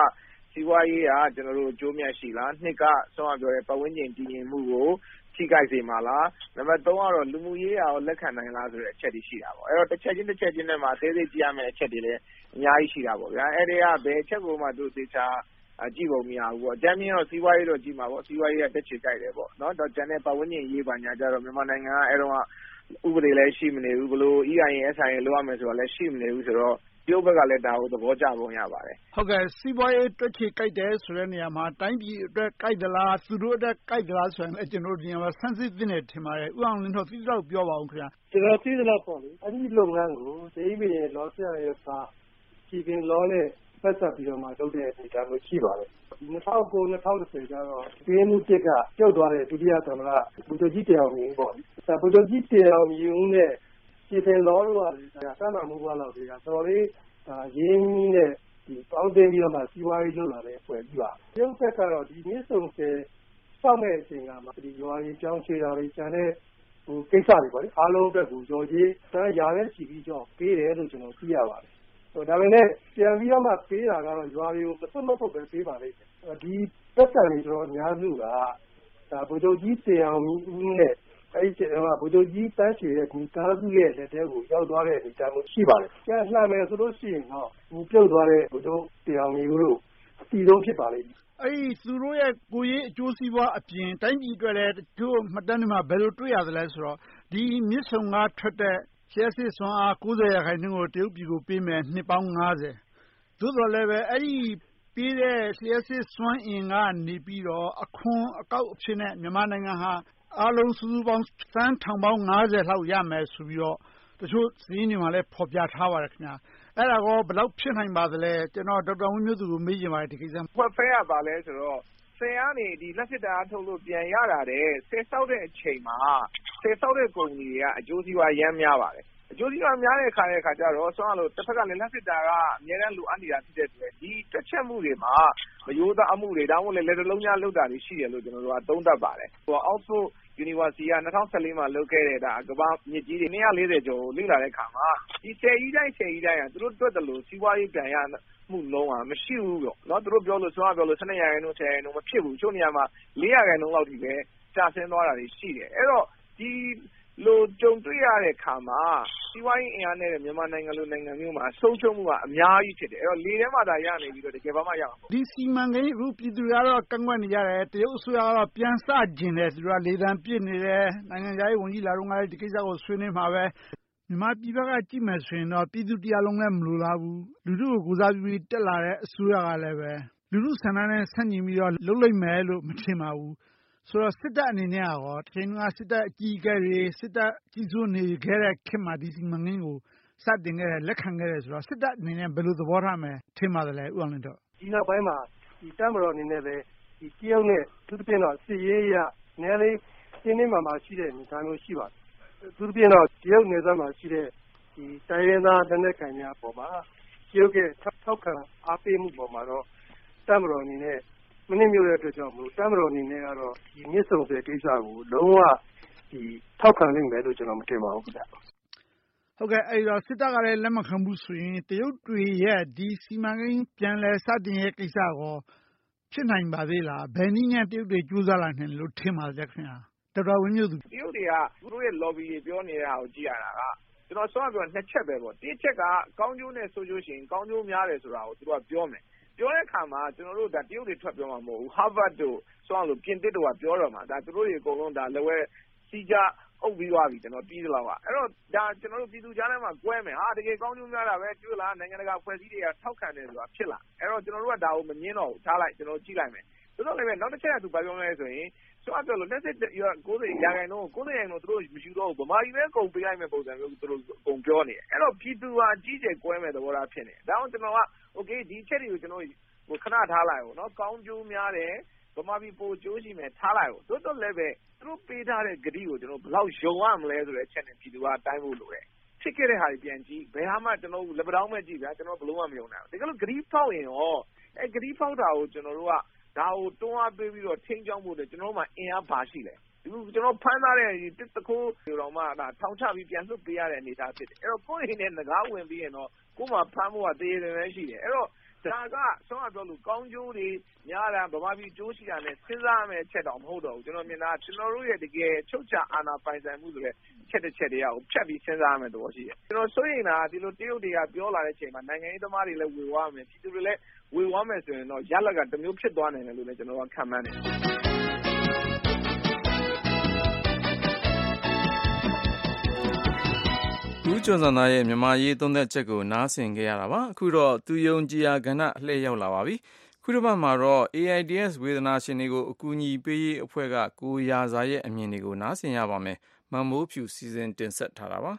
စီးပွားရေးကကျွန်တော်တို့အကျိုးမြတ်ရှိလားနှစ်ကဆောင်းပြောတဲ့ပတ်ဝန်းကျင်တည်ငြိမ်မှုကိုထိခိုက်စေမှာလားနံပါတ်3ကတော့လူမှုရေးရာကိုလက်ခံနိုင်လားဆိုတဲ့အချက်တွေရှိတာပေါ့အဲ့တော့တစ်ချက်ချင်းထဲမှာသေးသေးကြည့်ရမယ့်အချက်တွေလည်းအများကြီးရှိတာပေါ့ဗျာအဲ့ဒီကဘယ်အချက်ကိုမှသူသေချာကြည့်ပုံမရဘူးပေါ့အကြမ်းမြင်တော့စီးပွားရေးတော့ကြည့်မှာပေါ့စီးပွားရေးကတက်ချေကြိုက်တယ်ပေါ့နော်တော့ကျန်တဲ့ပတ်ဝန်းကျင်ရေးပါညာကြတော့မြန်မာနိုင်ငံကအဲ့တော့ဥပဒေလည်းရှိမနေဘူးဘလို့ EIN SIN လောက်ရမယ်ဆိုတာလည်းရှိမနေဘူးဆိုတော့တရုတ်ဘက်ကလည်းဒါကိုသဘောကျပုံရပါတယ်ဟုတ်ကဲ့စီးပွားရေးတွက်ချေကြိုက်တယ်ဆိုတဲ့နေရာမှာတိုင်းပြည်အတွက်ကြိုက်သလားသူတို့အတွက်ကြိုက်သလားဆိုရင်ကျွန်တော်ဒီနေရာမှာဆန်းစစ်သင့်တယ်ထင်ပါတယ်ဥအောင်လင်းတို့သိတော့ပြောပါဦးခင်ဗျာကျွန်တော်သိသလောက်ပေါ့လေအဲ့ဒီလုပ်ငန်းကိုဒေးဗီရဲ့လောဆရာရဲ့စာကြည်ပင်လောနဲ့ပတ်သက်ပြီးတော့မှလုပ်တဲ့အနေအထားမျိုးရှိပါတယ်2009-2010ကျတော့ဒီမှုတစ်ကပြုတ်သွားတဲ့ဒုတိယသမ္မတဗိုလ်ချုပ်ကြီးတရားမြင်ပေါ့လေဗိုလ်ချုပ်ကြီးတရားမြင်နဲ့ကြည်ပင်လောတို့ကလည်းစမ်းမမှုဘွားလောက်တွေကတော်လေးရင်းနှီးနဲ့ဒီပေါင်းတင်ပြီးတော့မှစီးပွားရေးလုပ်လာတဲ့အဖွဲ့ကြီးပါတရုတ်ဘက်ကတော့ဒီမြစ်ဆုံဆယ်စောင့်မဲ့အချိန်ကမှဒီရွာရေးကြောင်းချေတာတွေကျန်တဲ့ကိစ္စတွေပေါ့လေအားလုံးအတွက်ကိုကြော်ကြီးရာနဲ့ချီပြီးတော့ပေးတယ်လို့ကျွန်တော်သိရပါတယ်ဒါပေမဲ့ပြန်ပြီးတော့မှပေးတာကတော့ရွာတွေကိုမဟုတ်ပဲပေးပါလိမ့်မယ်ဒီသက်တမ်းတွေတော့အများစုကဒါဗိုလ်ချုပ်ကြီးတင်အောင်ဦးနဲ့အဲ့ဒီဗိုလ်ချုပ်ကြီးတန်းချေရဲ့ဒီကားစုရဲ့လက်ထဲကိုရောက်သွားတဲ့အနေအထားမျိုးရှိပါတယ်ကျန်လှမ်းမယ်ဆိုလို့ရှိရင်တော့ဒီပြုတ်သွားတဲ့ဗိုလ်ချုပ်တင်အောင်မျိုးတို့အတီဆုံးဖြစ်ပါလိမ့်မယ်အဲ့ဒီသူတို့ရဲ့ကိုရေးအကျိုးစီးပွားအပြင်တိုင်းပြည်အတွက်လည်းတို့မှတ်တမ်းတွေမှာဘယ်လိုတွေ့ရသလဲဆိုတော့ဒီမြစ်ဆုံကထွက်တဲ့ရှယ်စစ်စွမ်းအား90% ကိုတရုတ်ပြည်ကိုပေးမယ်နှစ်ပေါင်း50သို့တော်လည်းပဲအဲ့ဒီပေးတဲ့ရှယ်စစ်စွမ်းအင်ကနေပြီးတော့အခွန်အကောက်အဖြစ်နဲ့မြန်မာနိုင်ငံဟာအားလုံးစုစုပေါင်းသန်းထောင်ပေါင်း50လောက်ရမယ်ဆိုပြီးတော့တချို့စည်းရင်းတွေမှာလည်းဖော်ပြထားပါတယ်ခင်ဗျာအဲ့ဒါကောဘယ်လောက်ဖြစ်နိုင်ပါသလဲကျွန်တော်ဒေါက်တာဝင်းမျိုးသူကိုမေးချင်ပါတယ်ဒီကိစ္စဖွက်ဖဲရပါလဲဆိုတော့ဆယ်ကနေဒီလက်စစ်တာထုတ်လို့ပြန်ရတာတဲ့ဆယ်ဆောက်တဲ့အချိန်မှာဆယ်ဆောက်တဲ့ကုမ္ပဏီတွေကအကျိုးစီးပွားရမ်းများပါတယ်အကျိုးစီးပွားများတဲ့ခါကျတော့ဆောင်းလို့တစ်ဖက်ကလည်းလက်စစ်တာကအများနဲ့လိုအပ်နေတာဖြစ်တဲ့အတွက်ဒီတွက်ချက်မှုတွေမှာမယိုးသားအမှုတွေတောင်းလို့လည်းလက်လုံးများလောက်တာတွေရှိတယ်လို့ကျွန်တော်တို့ကသုံးသပ်ပါတယ်ဟို Oxford University က2014မှာလုပ်ခဲ့တဲ့ဒါကမ္ဘာမြစ်ကြီးတွေ240ကျော်ကိုလေ့လာတဲ့အခါမှာဒီဆယ်ကြီးတိုင်းကသူတို့တွက်တယ်လို့စီးပွားရေးပြန်ရမှုလုံးဝမရှိဘူးပေါ့နော်သူတို့ပြောလို့12%မဖြစ်ဘူးချို့နေရာမှာ4%လောက်ထိပဲကျဆင်းသွားတာတွေရှိတယ်အဲ့တော့ဒီလိုကြုံတွေ့ရတဲ့အခါမှာစီးပွားရေးအင်အားနဲ့မြန်မာနိုင်ငံလိုနိုင်ငံမျိုးမှာဆုံးရှုံးမှုကအများကြီးဖြစ်တယ်အဲ့တော့လေထဲမှာဒါရနေပြီးတော့တကယ်ဘာမှရမှာမဟုတ်ဒီစီမံကိန်းအခုပြည်သူတွေကတော့ကန့်ကွက်နေကြတယ်တရုတ်အစိုးရကတော့ပြန်စကျင်တယ်သူတို့ကလေသံပြစ်နေတယ်နိုင်ငံခြားရေးဝန်ကြီးလာတော့ငါလည်းဒီကိစ္စကိုဆွေးနွေးမှာပဲမြန်မာပြည်ဘက်ကကြည့်မယ်ဆိုရင်တော့ပြည်သူတရားလုံးလည်းမလိုလားဘူးလူထုကိုကိုစားပြီးတက်လာတဲ့အစိုးရကလည်းပဲလူထုဆန္ဒနဲ့ဆန့်ကျင်ပြီးတော့လှုပ်လိုက်မယ်လို့မထင်ပါဘူးဆိုတော့စစ်တပ်အနေနဲ့ရောတချိန်ကစစ်တပ်အကြီးအကဲတွေစစ်တပ်ကြီးစိုးနေခဲ့တဲ့ခေတ်မှာဒီစီမံကိန်းကိုစတင်ခဲ့တယ်လက်ခံခဲ့တယ်ဆိုတော့စစ်တပ်အနေနဲ့ဘယ်လိုသဘောထားမယ်ထင်ပါတယ်လေဦးအောင်လင်းတို့ဒီနောက်ပိုင်းမှာဒီတပ်မတော်အနေနဲ့ပဲဒီတရုတ်နဲ့သူတစ်ပြင်းတော့စစ်ရေးရနည်းလေးရှင်းနေမှာရှိတဲ့အနေအထားမျိုးရှိပါတယ်သူတစ်ပြင်းတော့တရုတ်နယ်စပ်မှာရှိတဲ့ဒီတိုင်းရင်းသားလက်နက်ကိုင်များပေါ်မှာတရုတ်ရဲ့ထောက်ခံအားပေးမှုပေါ်မှာတော့တပ်မတော်အနေနဲ့မနှိမ့်မြို့တဲ့အတွက်ကြောင့်မို့တပ်မတော်အနေနဲ့ကတော့ဒီမြစ်ဆုံဆယ်ကိစ္စကိုလုံးဝဒီထောက်ခံနိုင်မယ်လို့ကျွန်တော်မထင်ပါဘူးခင်ဗျဟုတ်ကဲ့အဲ့တော့စစ်တပ်ကလည်းလက်မခံဘူးဆိုရင်တရုတ်တွေရဲ့ဒီစီမံကိန်းပြန်လဲစတင်ရဲ့ကိစ္စကိုဖြစ်နိုင်ပါသေးလားဘယ်နည်းနဲ့တရုတ်တွေကြိုးစားလာနိုင်လို့ထင်ပါလဲခင်ဗျာဒေါက်တာဝင်းမျိုးသူတရုတ်တွေကသူတို့ရဲ့ lobby တွေပြောနေတာကိုကြည့်ရတာကကျွန်တော်ဆောင်းပြောနှစ်ချက်ပဲပေါ့တစ်ချက်ကကောင်းကျိုးနဲ့ဆိုးကျိုးရှင်ကောင်းကျိုးများတယ်ဆိုတာကိုသူတို့ကပြောမယ်ပြောတဲ့အခါမှာကျွန်တော်တို့ဒါတရုတ်တွေထွက်ပြောမှာမဟုတ်ဘူး Harvard တို့ဆောင်းလို့ပြင်သစ်တို့ကပြောတော့မှာဒါသူတို့တွေအကုန်လုံးဒါလည်းဝဲစီကြအုပ်ပြီးသွားပြီကျွန်တော်ပြီးသလောက်อ่ะအဲ့တော့ဒါကျွန်တော်တို့ပြည်သူကြားထဲမှာကွဲမယ်ဟာတကယ်ကောင်းကျိုးများတာပဲတွေ့လားနိုင်ငံတကာဖွဲ့စည်းတွေကထောက်ခံတယ်ဆိုတာဖြစ်လာအဲ့တော့ကျွန်တော်တို့ကဒါကိုမငင်းတော့ဘူးထားလိုက်ကျွန်တော်ကြည့်လိုက်မယ်ဆိုတော့လည်းနောက်တစ်ချက်ကသူပြောလဲဆိုရင်ဆိုအပ်ပြောလို့လက်စစ်90ရာခိုင်နှုန်းသူတို့မရှိတော့ဘူးဗမာပြည်ပဲကုန်ပေးလိုက်မဲ့ပုံစံမျိုးသူတို့ကုန်ပြောနေတယ်အဲ့တော့ပြည်သူဟာကြီးကျယ်ကွဲမဲ့သဘောထားဖြစ်နေဒါအောင်ကျွန်တော်ကโอเคဒီချက်တွေကိုကျွန်တော်ဟိုခဏထားလိုက်အောင်เนาะကောင်းကျိုးများတယ်ဗမာပြည်ပိုကျိုးရှိမယ်ထားလိုက်အောင်တို့တော့လည်းပဲသူတို့ပေးထားတဲ့ဂတိကိုကျွန်တော်ဘယ်လောက်ယုံရမလဲဆိုတဲ့အချက်နဲ့ပြည်သူကတိုင်းဖို့လိုတယ်ဖြစ်ခဲ့တဲ့ဟာတွေပြန်ကြည့်ဘယ်ဟာမှကျွန်တော်လက်ပတောင်းမဲ့ကြည့်ဗျာကျွန်တော်ဘလို့မှမယုံနိုင်ဘူးတကယ်လို့ဂတိဖောက်ရင်ရောအဲဂတိဖောက်တာကိုကျွန်တော်တို့ကဒါကိုတွန်းအားပေးပြီးတော့ထိန်းချောင်းဖို့တဲ့ကျွန်တော်တို့မှအင်အားပါရှိတယ်ဒီကျွန်တော်ဖမ်းထားတဲ့တစ်တခိုးတော်မှဒါထောင်ချပြီးပြန်လွှတ်ပေးရတဲ့အနေအထားဖြစ်တယ်အဲ့တော့ကိုယ့်အိမ်နဲ့ငကားဝင်ပြီးရင်တော့ကိုယ်မှဖမ်းဖို့ကတည်ရည်တယ်ရှိတယ်အဲ့တော့ဒါကဆောင်းပြောလို့ကောင်းကျိုးတွေများတာဗမာပြည်ကျိုးရှိတာနဲ့စဉ်းစားမယ်အချက်တော့မဟုတ်တော့ဘူးကျွန်တော်မြင်တာကျွန်တော်တို့ရဲ့တကယ်ချုပ်ချအာဏာပိုင်ဆိုင်မှုဆိုတဲ့ချက်တစ်ချက်တရားကိုဖြတ်ပြီးစဉ်းစားမယ်တော့ရှိတယ်ကျွန်တော်စိုးရိမ်တာဒီလိုတရုတ်တွေကပြောလာတဲ့အချိန်မှာနိုင်ငံရေးသမားတွေလည်းဝေဝါးမယ်ပြည်သူတွေလည်းဝေဝါးမယ်ဆိုရင်တော့ရလကတစ်မျိုးဖြစ်သွားနိုင်တယ်လို့လည်းကျွန်တော်ကခံမှန်းတယ်ဦးကျော်စံသားရဲ့မြန်မာရေးသုံးသက်ချက်ကိုနားဆင်ခဲ့ရတာပါအခုတော့သူယုံကြည်ရာကဏ္ဍအလှည့်ရောက်လာပါပြီခုတစ်ပတ်မှာတော့ AIDS ဝေဒနာရှင်တွေကိုအကူအညီပေးရေးအဖွဲ့ကကိုရာဇာရဲ့အမြင်တွေကိုနားဆင်ရပါမယ်မမိုးဖြူစီစဉ်တင်ဆက်ထားတာပါ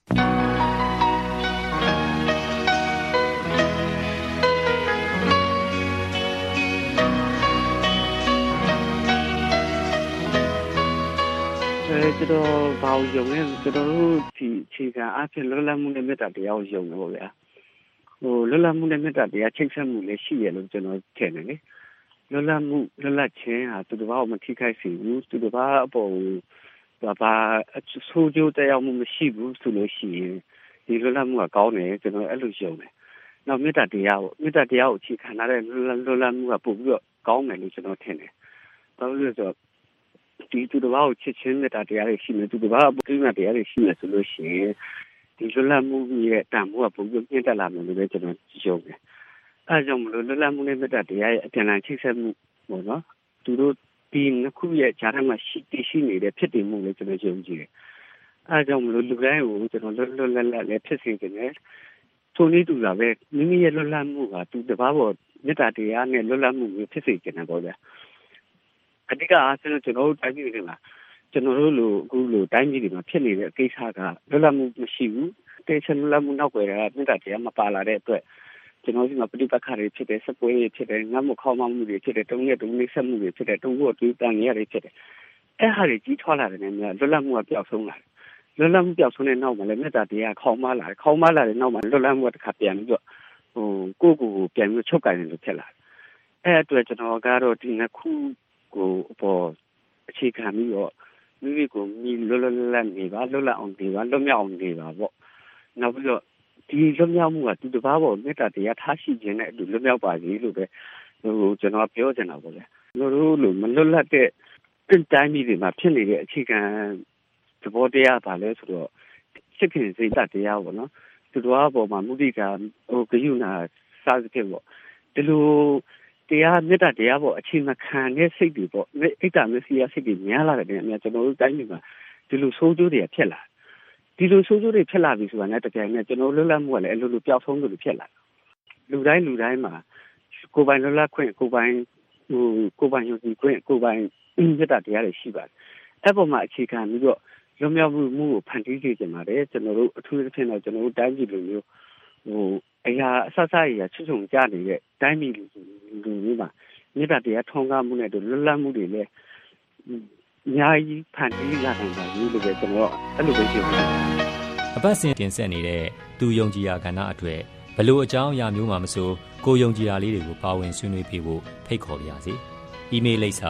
ကျွန်တော်ဘာလို့ယုံလဲကျွန်တော်တို့ဒီအခြေခံအဖြစ်လွတ်လပ်မှုနဲ့မေတ္တာတရားကိုယုံတယ်ပေါ့ဗျာလွတ်လပ်မှုနဲ့မေတ္တာတရားချိတ်ဆက်မှုလည်းရှိရလို့ကျွန်တော်ထင်တယ်လေလွတ်လပ်မှုလွတ်လပ်ခြင်းဟာသူတစ်ပါးကိုမထိခိုက်စေဘူးသူတစ်ပါးအပေါ်ဘာဆိုးကျိုးတရားမှုမရှိဘူးဆိုလို့ရှိရင်ဒီလွတ်လပ်မှုကကောင်းတယ်ကျွန်တော်အဲ့လိုယုံတယ်နောက်မေတ္တာတရားကိုအခြေခံထားတဲ့လွတ်လပ်မှုကပို့ပြီးတော့ကောင်းတယ်လို့ကျွန်တော်ထင်တယ်ဘာလို့လဲဆိုတော့ဒီသူတစ်ပါးကိုချစ်ချင်းမေတ္တာတရားတွေရှိမယ်သူတစ်ပါးအပေါ်ကိစ္စတရားတွေရှိမယ်ဆိုလို့ရှိရင်ဒီလွတ်လပ်မှုရဲ့တန်ဖိုးကပုံပြီးမြင့်တက်လာမယ်လို့လည်းကျွန်တော်ယုံတယ်။အဲကြောင့်မလို့လွတ်လပ်မှုနဲ့မေတ္တာတရားရဲ့အပြန်အလှန်ချိတ်ဆက်မှုပေါ့နော်။သူတို့ဒီနှစ်ခုရဲ့ကြားထဲမှာရှိနေတဲ့ဖြစ်တည်မှုလည်းကျွန်တော်ယုံကြည်တယ်။အဲကြောင့်မလို့လူတိုင်းကိုကျွန်တော်လွတ်လပ်လည်းဖြစ်စေချင်တယ်။ထိုနည်းတူတာပဲမိမိရဲ့လွတ်လပ်မှုကသူတစ်ပါးပေါ်မေတ္တာတရားနဲ့လွတ်လပ်မှုမျိုးဖြစ်စေချင်တယ်ပေါ့ဗျာ။အဓိကအားဖြင့်ကျွန်တော်တို့တိုင်းပြည်တွေမှာကျွန်တော်တို့လိုအခုလိုတိုင်းပြည်တွေမှာဖြစ်နေတဲ့ကိစ္စကလွတ်လပ်မှုမရှိဘူးတေချာလွတ်လပ်မှုနောက်ွယ်တာမြင့်တာတရားမပါလာတဲ့အတွက်ကျွန်တော်ဒီမှာပြိပခါတွေဖြစ်တဲ့စပွဲတွေဖြစ်တဲ့ငတ်မခေါင်းမမှုတွေဖြစ်တဲ့တုံးရက်တုံးလေးဆက်မှုတွေဖြစ်တဲ့တုံးဖို့တွေးတန်ရတွေဖြစ်တဲ့အဲ့ဟာတွေကြီးထွားလာတယ်နဲ့များလွတ်လပ်မှုကပျောက်ဆုံးလာတယ်လွတ်လပ်မှုပျောက်ဆုံးတဲ့နောက်မှာလည်းမြင့်တာတရားခေါင်းမလာတယ်ခေါင်းမလာတဲ့နောက်မှာလွတ်လပ်မှုကတစ်ခါပြန်ပြီးတော့ကိုယ့်ကိုယ်ပြန်ပြီးချုပ်ကင်တယ်လို့ဖြစ်လာတယ်အဲ့အတွက်ကျွန်တော်ကတော့ဒီနှစ်ခုကိုပေါ်အခြေခံပြီးတော့မိမိကိုမိလွတ်လပ်နေပါလွတ်လပ်အောင်နေပါလွတ်မြောက်အောင်နေပါပေါ့နောက်ပြီးတော့ဒီလွတ်မြောက်မှုကသူတစ်ပါးပေါ်မေတ္တာတရားထားရှိခြင်းနဲ့အတူလွတ်မြောက်ပါစေလို့ပဲကျွန်တော်ပြောချင်တာပေါ့လေတို့လိုမလွတ်လပ်တဲ့တိုင်းပြည်တွေမှာဖြစ်နေတဲ့အခြေခံသဘောတရားပါလဲဆိုတော့စိတ်ခင်စိတ်တရားပေါ့နော်သူတို့အပေါ်မှာမုဒိတာဂယုဏစားစတဲ့ပေါ့ဒီလိုတရားမေတ္တာတရားပေါ့အချိန်မခံတဲ့စိတ်တွေပေါ့အိတ်တာမစီရစိတ်တွေများလာတယ်အများကျွန်တော်တို့တိုင်းပြည်မှာဒီလိုဆိုးကျိုးတွေဖြစ်လာဒီလိုဆိုးကျိုးတွေဖြစ်လာပြီဆိုတာနဲ့တကယ်နဲ့ကျွန်တော်လွတ်လပ်မှုကလည်းအလိုလိုပျောက်ဆုံးလို့ဖြစ်လာလူတိုင်းမှာကိုယ်ပိုင်လွတ်လပ်ခွင့်ကိုယ်ပိုင်ယုံကြည်ခွင့်ကိုယ်ပိုင်မေတ္တာတရားတွေရှိပါတယ်အဲ့ပေါ်မှာအခြေခံပြီးတော့လွတ်မြောက်မှုကိုဖန်တီးစေချင်ပါတယ်ကျွန်တော်တို့အထူးသဖြင့်တော့ကျွန်တော်တို့တိုင်းပြည်လိုမျိုးအရာအဆဆအရာချွတ်ချုံကြနေတဲ့တိုင်းပြည်လူမျိုးမှာမေတ္တာတရားထောင်းကားမှုနဲ့လွတ်လပ်မှုတွေလည်းအများကြီးဖန်တီးလာနိုင်ပါဘူးလို့ပဲကျွန်တော်အဲ့လိုပဲပြောချင်ပါတယ်အပတ်စဉ်တင်ဆက်နေတဲ့သူယုံကြည်ရာကဏ္ဍအတွက်ဘလို့အကြောင်းအရာမျိုးမှမဆိုကိုယုံကြည်ရာလေးတွေကိုပါဝင်ဆွေးနွေးပေးဖို့ဖိတ်ခေါ်ပါရစေ။ email လိပ်စာ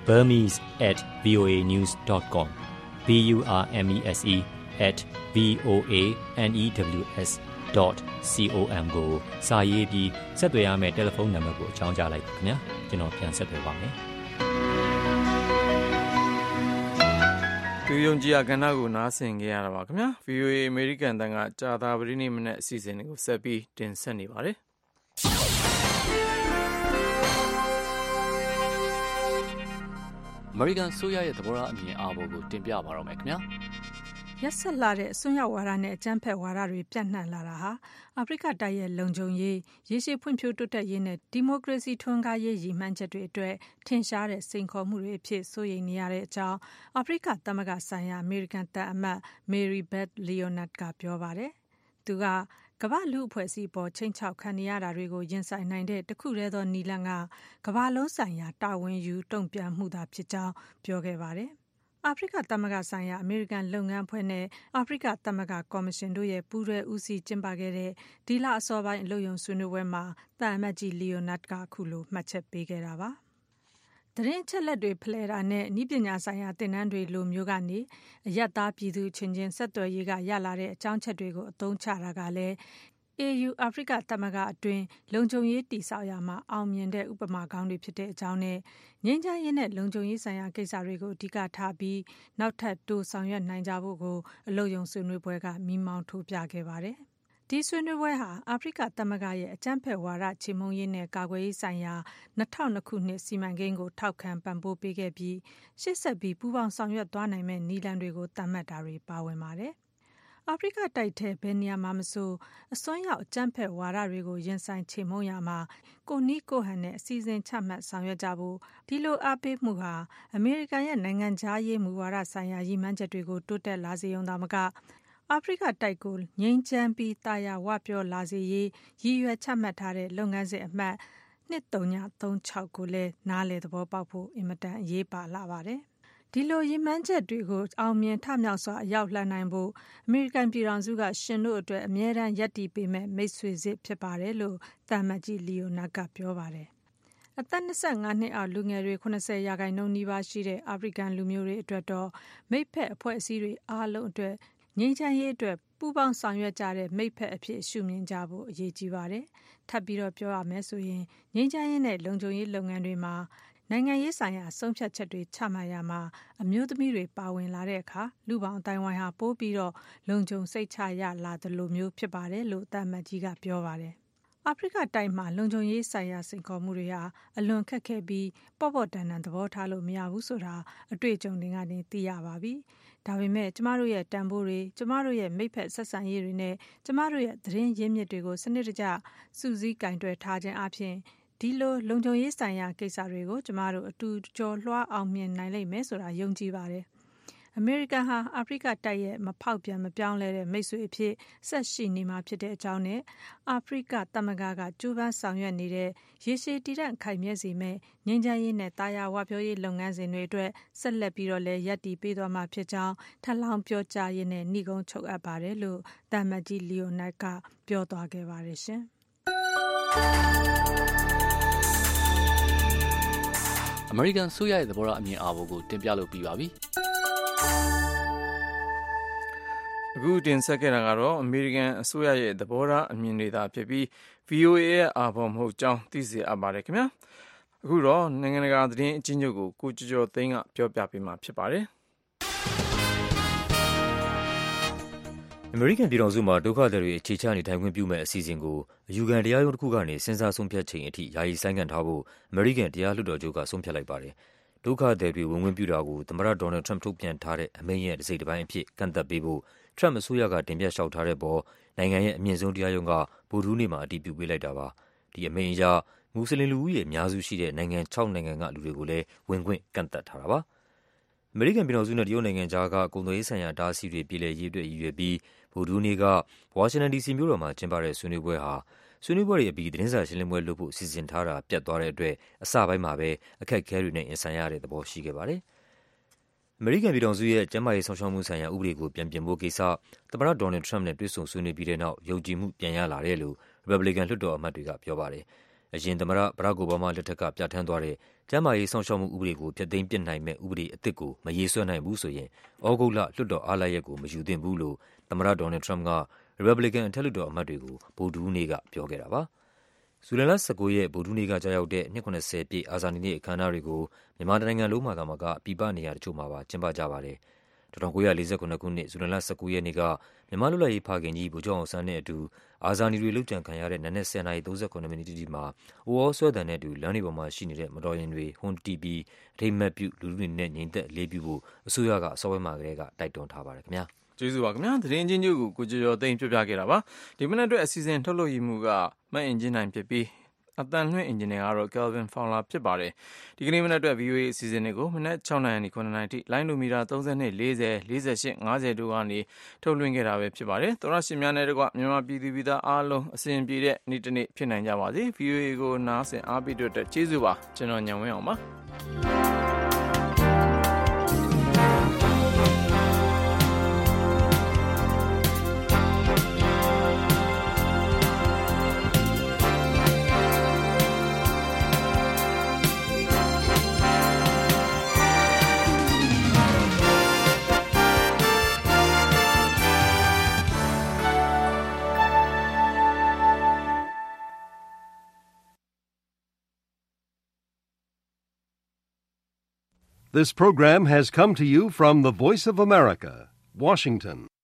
burmese@voanews.com burmese@voanews.com ကိုစာရေးပြီးဆက်သွယ်ရမယ့်တယ်လီဖုန်းနံပါတ်ကိုအကြောင်းကြားလိုက်ပါခင်ဗျာကျွန်တော်ပြန်ဆက်သွယ်ပါမယ်သူယုံကြည်ရာကဏ္ဍကိုနားဆင်ကြရတာပါခင်ဗျာ VOA အမေရိကန်တန်ကကြာသာပတိနေ့မနေ့အစီအစဉ်တွေကိုဆက်ပြီးတင်ဆက်နေပါတယ်အမေရိကန်ဆိုရရဲ့သဘောထားအမြင်အားပေါ်ကိုတင်ပြပါတော့မယ်ခင်ဗျာရက်ဆက်လာတဲ့အစွန်းရောက်ဝါဒနဲ့အကြမ်းဖက်ဝါဒတွေပြန့်နှံ့လာတာဟာအာဖရိကတိုက်ရဲ့လုံခြုံရေးရေရှည်ဖွံ့ဖြိုးတိုးတက်ရေးနဲ့ဒီမိုကရေစီထွန်းကားရေးရည်မှန်းချက်တွေအတွက်ထင်ရှားတဲ့စိန်ခေါ်မှုတွေအဖြစ်စိုးရိမ်နေရတဲ့အကြောင်းအာဖရိကသမဂ္ဂဆိုင်ရာအမေရိကန်တပ်အမတ် Mary Beth Leonard ကပြောပါတယ်။သူကကမ္ဘာလူအဖွဲ့အစည်းပေါ်ချိန်ချောက်ခံနေရတာတွေကိုရင်ဆိုင်နိုင်တဲ့တခုတည်းသောနည်းလမ်းကကမ္ဘာလုံးဆိုင်ရာတာဝန်ယူတုံ့ပြန်မှုသာဖြစ်ကြောင်းပြောခဲ့ပါတယ်။အာဖရိကသမဂ္ဂဆိုင်ရာအမေရိကန်လုပ်ငန်းအဖွဲ့နဲ့အာဖရိကသမဂ္ဂကော်မရှင်တို့ရဲ့ပူးတွဲဦးစီးကျင်းပခဲ့တဲ့ဒီလအစောပိုင်းအလုပ်ရုံဆွေးနွေးပွဲမှာတပ်အမတ်ကြီး Leonard ကခုလိုမှတ်ချက်ပေးခဲ့တာပါ။သတင်းအချက်အလက်တွေဖလှယ်တာနဲ့နည်းပညာဆိုင်ရာသင်တန်းတွေလိုမျိုးကနေအရပ်သားပြည်သူချင်းချင်းဆက်သွယ်ရေးကရလာတဲ့အကြောင်းချက်တွေကိုအသုံးချတာကလည်း AU အာဖရိကသမဂ္ဂအတွင်းလုံခြုံရေးတည်ဆောက်ရာမှာအောင်မြင်တဲ့ဥပမာကောင်းတွေဖြစ်တဲ့အကြောင်းနဲ့ငြိမ်းချမ်းရေးနဲ့လုံခြုံရေးဆိုင်ရာကိစ္စတွေကိုအဓိကထားပြီးနောက်ထပ်တိုးဆောင်ရွက်နိုင်ကြဖို့ကိုအလုပ်ရုံဆွေးနွေးပွဲကမီးမောင်းထိုးပြခဲ့ပါတယ်။ဒီဆွေးနွေးပွဲဟာအာဖရိကသမဂ္ဂရဲ့အကြမ်းဖက်ဝါဒချေမှုန်းရေးနဲ့ကာကွယ်ရေးဆိုင်ရာ2002ခုနှစ်စီမံကိန်းကိုထောက်ခံပံ့ပိုးပေးခဲ့ပြီးရှေ့ဆက်ပြီးပူးပေါင်းဆောင်ရွက်သွားနိုင်မယ့်နည်းလမ်းတွေကိုသတ်မှတ်တာတွေပါဝင်ပါတယ်။အာဖရိကတိုက်ထဲဘယ်နေရာမှာမဆိုအစွန်းရောက်အကြမ်းဖက်ဝါဒတွေကိုရင်ဆိုင်ချေမှုန်းရမှာကိုနီးကိုဟန်နဲ့အစည်းအဝေးချမှတ်ဆောင်ရွက်ကြဖို့ဒီလိုအားပေးမှုဟာအမေရိကန်ရဲ့နိုင်ငံခြားရေးမူဝါဒဆိုင်ရာရည်မှန်းချက်တွေကိုတိုးတက်လာစေရုံသာမကအာဖရိကတိုက်ကိုငြိမ်းချမ်းပြီးတာယာဝပြောလာစေရေးရည်ရွယ်ချမှတ်ထားတဲ့လုပ်ငန်းစဉ်အမှတ်2336ကိုလည်းနားလည်သဘောပေါက်ဖို့အင်မတန်အရေးပါလာပါတယ်။ဒီလိုရည်မှန်းချက်တွေကိုအောင်မြင်ထမြောက်စွာအရောက်လှမ်းနိုင်ဖို့အမေရိကန်ပြည်ထောင်စုကရှင်တို့အတွက်အမြဲတမ်းရပ်တည်ပေးမဲ့မိတ်ဆွေစစ်ဖြစ်ပါတယ်လို့သံအမတ်ကြီးလီယိုနာကပြောပါတယ်။အသက်25နှစ်အောက်လူငယ်တွေ80%နီးပါးရှိတဲ့အာဖရိကန်လူမျိုးတွေအတွက်တော့မိတ်ဖက်အဖွဲ့အစည်းတွေအားလုံးအတွက်ငြိမ်းချမ်းရေးအတွက်ပူးပေါင်းဆောင်ရွက်ကြတဲ့မိတ်ဖက်အဖြစ်ရှုမြင်ကြဖို့အရေးကြီးပါတယ်။ထပ်ပြီးတော့ပြောရမယ်ဆိုရင်ငြိမ်းချမ်းရေးနဲ့လုံခြုံရေးလုပ်ငန်းတွေမှာနိုင်ငံရေးဆိုင်ရာဆုံးဖြတ်ချက်တွေချမှတ်ရမှာအမျိုးသမီးတွေပါဝင်လာတဲ့အခါလူပေါင်းအတိုင်းဝိုင်းဟာပိုးပြီးတော့လုံခြုံစိတ်ချရလာသလိုမျိုးဖြစ်ပါတယ်လို့သံအမတ်ကြီးကပြောပါတယ်။အာဖရိကတိုက်မှာလုံခြုံရေးဆိုင်ရာစိန်ခေါ်မှုတွေဟာအလွန်ခက်ခဲပြီးပေါ့ပေါ့တန်တန်သဘောထားလို့မရဘူးဆိုတာအတွေ့အကြုံတွေကနေသိရပါပြီ။ဒါပေမဲ့ကျမတို့ရဲ့တန်ဖိုးတွေကျမတို့ရဲ့မိဖက်ဆက်ဆံရေးတွေနဲ့ကျမတို့ရဲ့သတင်းရင်းမြစ်တွေကိုစနစ်တကျစုစည်းကင်တွယ်ထားခြင်းအပြင်ဒီလိုလုံခြုံရေးဆိုင်ရာကိစ္စတွေကိုကျမတို့အတူကျော်လွှားအောင်မြင်နိုင်လိမ့်မယ်ဆိုတာယုံကြည်ပါတယ်။အမေရိကန်ဟာအာဖရိကတိုက်ရဲ့မဖောက်ပြန်မပြောင်းလဲတဲ့မိတ်ဆွေအဖြစ်ဆက်ရှိနေမှာဖြစ်တဲ့အကြောင်းနဲ့အာဖရိကသမဂ္ဂကကြိုးပမ်းဆောင်ရွက်နေတဲ့ရေရှည်တည်တံ့ခိုင်မြဲစေမယ့်ငြိမ်းချမ်းရေးနဲ့တာယာဝပြောရေးလုပ်ငန်းစဉ်တွေအတွက်ဆက်လက်ပြီးတော့လည်းရပ်တည်ပေးသွားမှာဖြစ်ကြောင်းထပ်လောင်းပြောကြားရင်းနဲ့နှိကုံးချုပ်အပ်ပါတယ်လို့သံအမတ်ကြီးလီယိုနတ်ကပြောသွားခဲ့ပါတယ်ရှင်။အမေရိကန်ဆိုရရဲ့သဘောထားအမြင်အာဘော်ကိုတင်ပြလို့ပြီးပါပြီ။အခုတင်ဆက်ခဲ့တာကတော့အမေရိကန်အစိုးရရဲ့သဘောထားအမြင်တွေသာဖြစ်ပြီး VOA ရဲ့အာဘော်မဟုတ်ကြောင်းသိစေအပ်ပါတယ်ခင်ဗျာ။အခုတော့နိုင်ငံတကာသတင်းအချင်းချုပ်ကိုကျော်သိန်းကပြောပြပေးမှာဖြစ်ပါတယ်။အမေရိကန်ပြည်ထောင်စုမှာဒုက္ခသည်တွေအခြေချနေထိုင်ခွင့်ပြုမဲ့အစီအစဉ်ကိုအယူခံတရားရုံးတစ်ခုကနေစဉ်းစားဆုံးဖြတ်ချိန်အထိယာယီဆိုင်းငံ့ထားဖို့အမေရိကန်တရားလွှတ်တော်ချုပ်ကဆုံးဖြတ်လိုက်ပါတယ်။ဒုက္ခသည်တွေဝင်ခွင့်ပြုတာကိုသမ္မတဒေါ်နယ်ထရမ့်ထုတ်ပြန်ထားတဲ့အမိန့်ရဲ့တစ်စိတ်တစ်ပိုင်းအဖြစ်ကန့်သတ်ပေးဖို့ထရမ့်အစိုးရကတင်ပြလျှောက်ထားတဲ့ပေါ်နိုင်ငံရဲ့အမြင့်ဆုံးတရားရုံးကဗုဒ္ဓဟူးနေ့မှာအတည်ပြုပေးလိုက်တာပါ။ဒီအမိန့်အရမွတ်စလင်လူဦးရေအများစုရှိတဲ့နိုင်ငံ6နိုင်ငံကလူတွေကိုလည်းဝင်ခွင့်ကန့်သတ်ထားတာပါ။အမေရိကန်ပြည်ထောင်စုနဲ့တရုတ်နိုင်ငံကြားကကုန်သွယ်ရေးဆိုင်ရာတားဆီးတွေပြည်လည်ရေးအတွက်ရည်ရွယ်ပြီးဗုဒ္ဓဟူးနေ့ကဝါရှင်တန် DC မြို့တော်မှာကျင်းပတဲ့ဆွေးနွေးပွဲဟာဆွေးနွေးပွဲတွေအပြီးသတင်းစာရှင်းလင်းပွဲလုပ်ဖို့စီစဉ်ထားတာပြတ်သွားတဲ့အတွက်အစပိုင်းမှာပဲအခက်အခဲတွေနဲ့ရင်ဆိုင်ရတဲ့သဘောရှိခဲ့ပါတယ်။အမေရိကန်ပြည်ထောင်စုရဲ့ကျန်းမာရေးဆောင်ရှောက်မှုဆိုင်ရာဥပဒေကိုပြန်ပြင်ဖို့ကိစ္စသမ္မတဒေါ်နယ်ထရမ့်နဲ့တွေ့ဆုံဆွေးနွေးပြီးတဲ့နောက်ယုံကြည်မှုပြန်ရလာတယ်လို့ရီပတ်ဘလီကန်လွှတ်တော်အမတ်တွေကပြောပါတယ်။အရင်သမ္မတဘရက်အိုဘားမားလက်ထက်ကပြဋ္ဌာန်းသွားတဲ့ကျန်းမာရေးဆောင်ရှောက်မှုဥပဒေကိုဖျက်သိမ်းပစ်နိုင်မဲ့ဥပဒေအသစ်ကိုမရေးဆွဲနိုင်ဘူးဆိုရင်ဩဂုတ်လလွှတ်တော်အားလပ်ရက်ကိုမယူသင့်ဘူးလို့သမ္မတဒေါ်နယ်ထရမ့်ကရီပတ်ဘလီကန်အထက်လွှတ်တော်အမတ်တွေကိုဗုဒ္ဓဟူးနေ့ကပြောခဲ့တာပါ။ဇူလိုင်လ19ရက်ဗုဒ္ဓဟူးနေ့ကကြာရောက်တဲ့နှစ်90ပြည့်အာဇာနည်နေ့အခမ်းအနားတွေကိုမြန်မာနိုင်ငံလုံးမှာသာမကပြည်ပနေရာတချို့မှာပါကျင်းပကြပါတယ်။1948ခုနှစ်ဇူလိုင်လ19ရက်နေ့ကမြန်မာလွတ်လပ်ရေးဖခင်ကြီးဗိုလ်ချုပ်အောင်ဆန်းနဲ့အတူအာဇာနည်တွေလုပ်ကြံခံရတဲ့နနက်10:39မိနစ်တိမှာအိုအောဆွဲတံနဲ့အတူလမ်းတွေပေါ်မှာရှိနေတဲ့မတော်ရင်တွေဟွန်းတီးပြီးအထိမ်းအမှတ်ပြုလူထုတွေနဲ့ညီသက်အလေးပြုဖို့အစိုးရကအစောပိုင်းမှာကတည်းကတိုက်တွန်းထားပါတယ်ခင်ဗျာ။ကျေးဇူးပါခင်ဗျာသတင်းချင်းချုပ်ကိုကျော်သိန်းပြပြခဲ့တာပါဒီမနက်အတွက်အစီအစဉ်ထုတ်လို့ရမှုကမတ်အင်ဂျင်နိုင်ဖြစ်ပြီးအတန်လွှင့်အင်ဂျင်နီယာကတော့ Kelvin Fowler ဖြစ်ပါတယ်ဒီကနေ့မနက်အတွက် VOA အစီအစဉ်တွေကိုမနက်6:00 နာရီ 9:00 နာရီထိလိုင်းလိုမီတာ32 40 48 50တို့ကနေထုတ်လွှင့်ခဲ့တာပဲဖြစ်ပါတယ်သောရရှင်များနဲ့တကွမြန်မာပြည်သူပြည်သားအားလုံးအစဉ်ပြေတဲ့နေ့တစ်နေ့ဖြစ်နိုင်ကြပါစေ VOA ကိုနားဆင်အားပေးတဲ့အတွက်ကျေးဇူးပါကျွန်တော်ညံဝင်းအောင်ပါ This program has come to you from the Voice of America, Washington.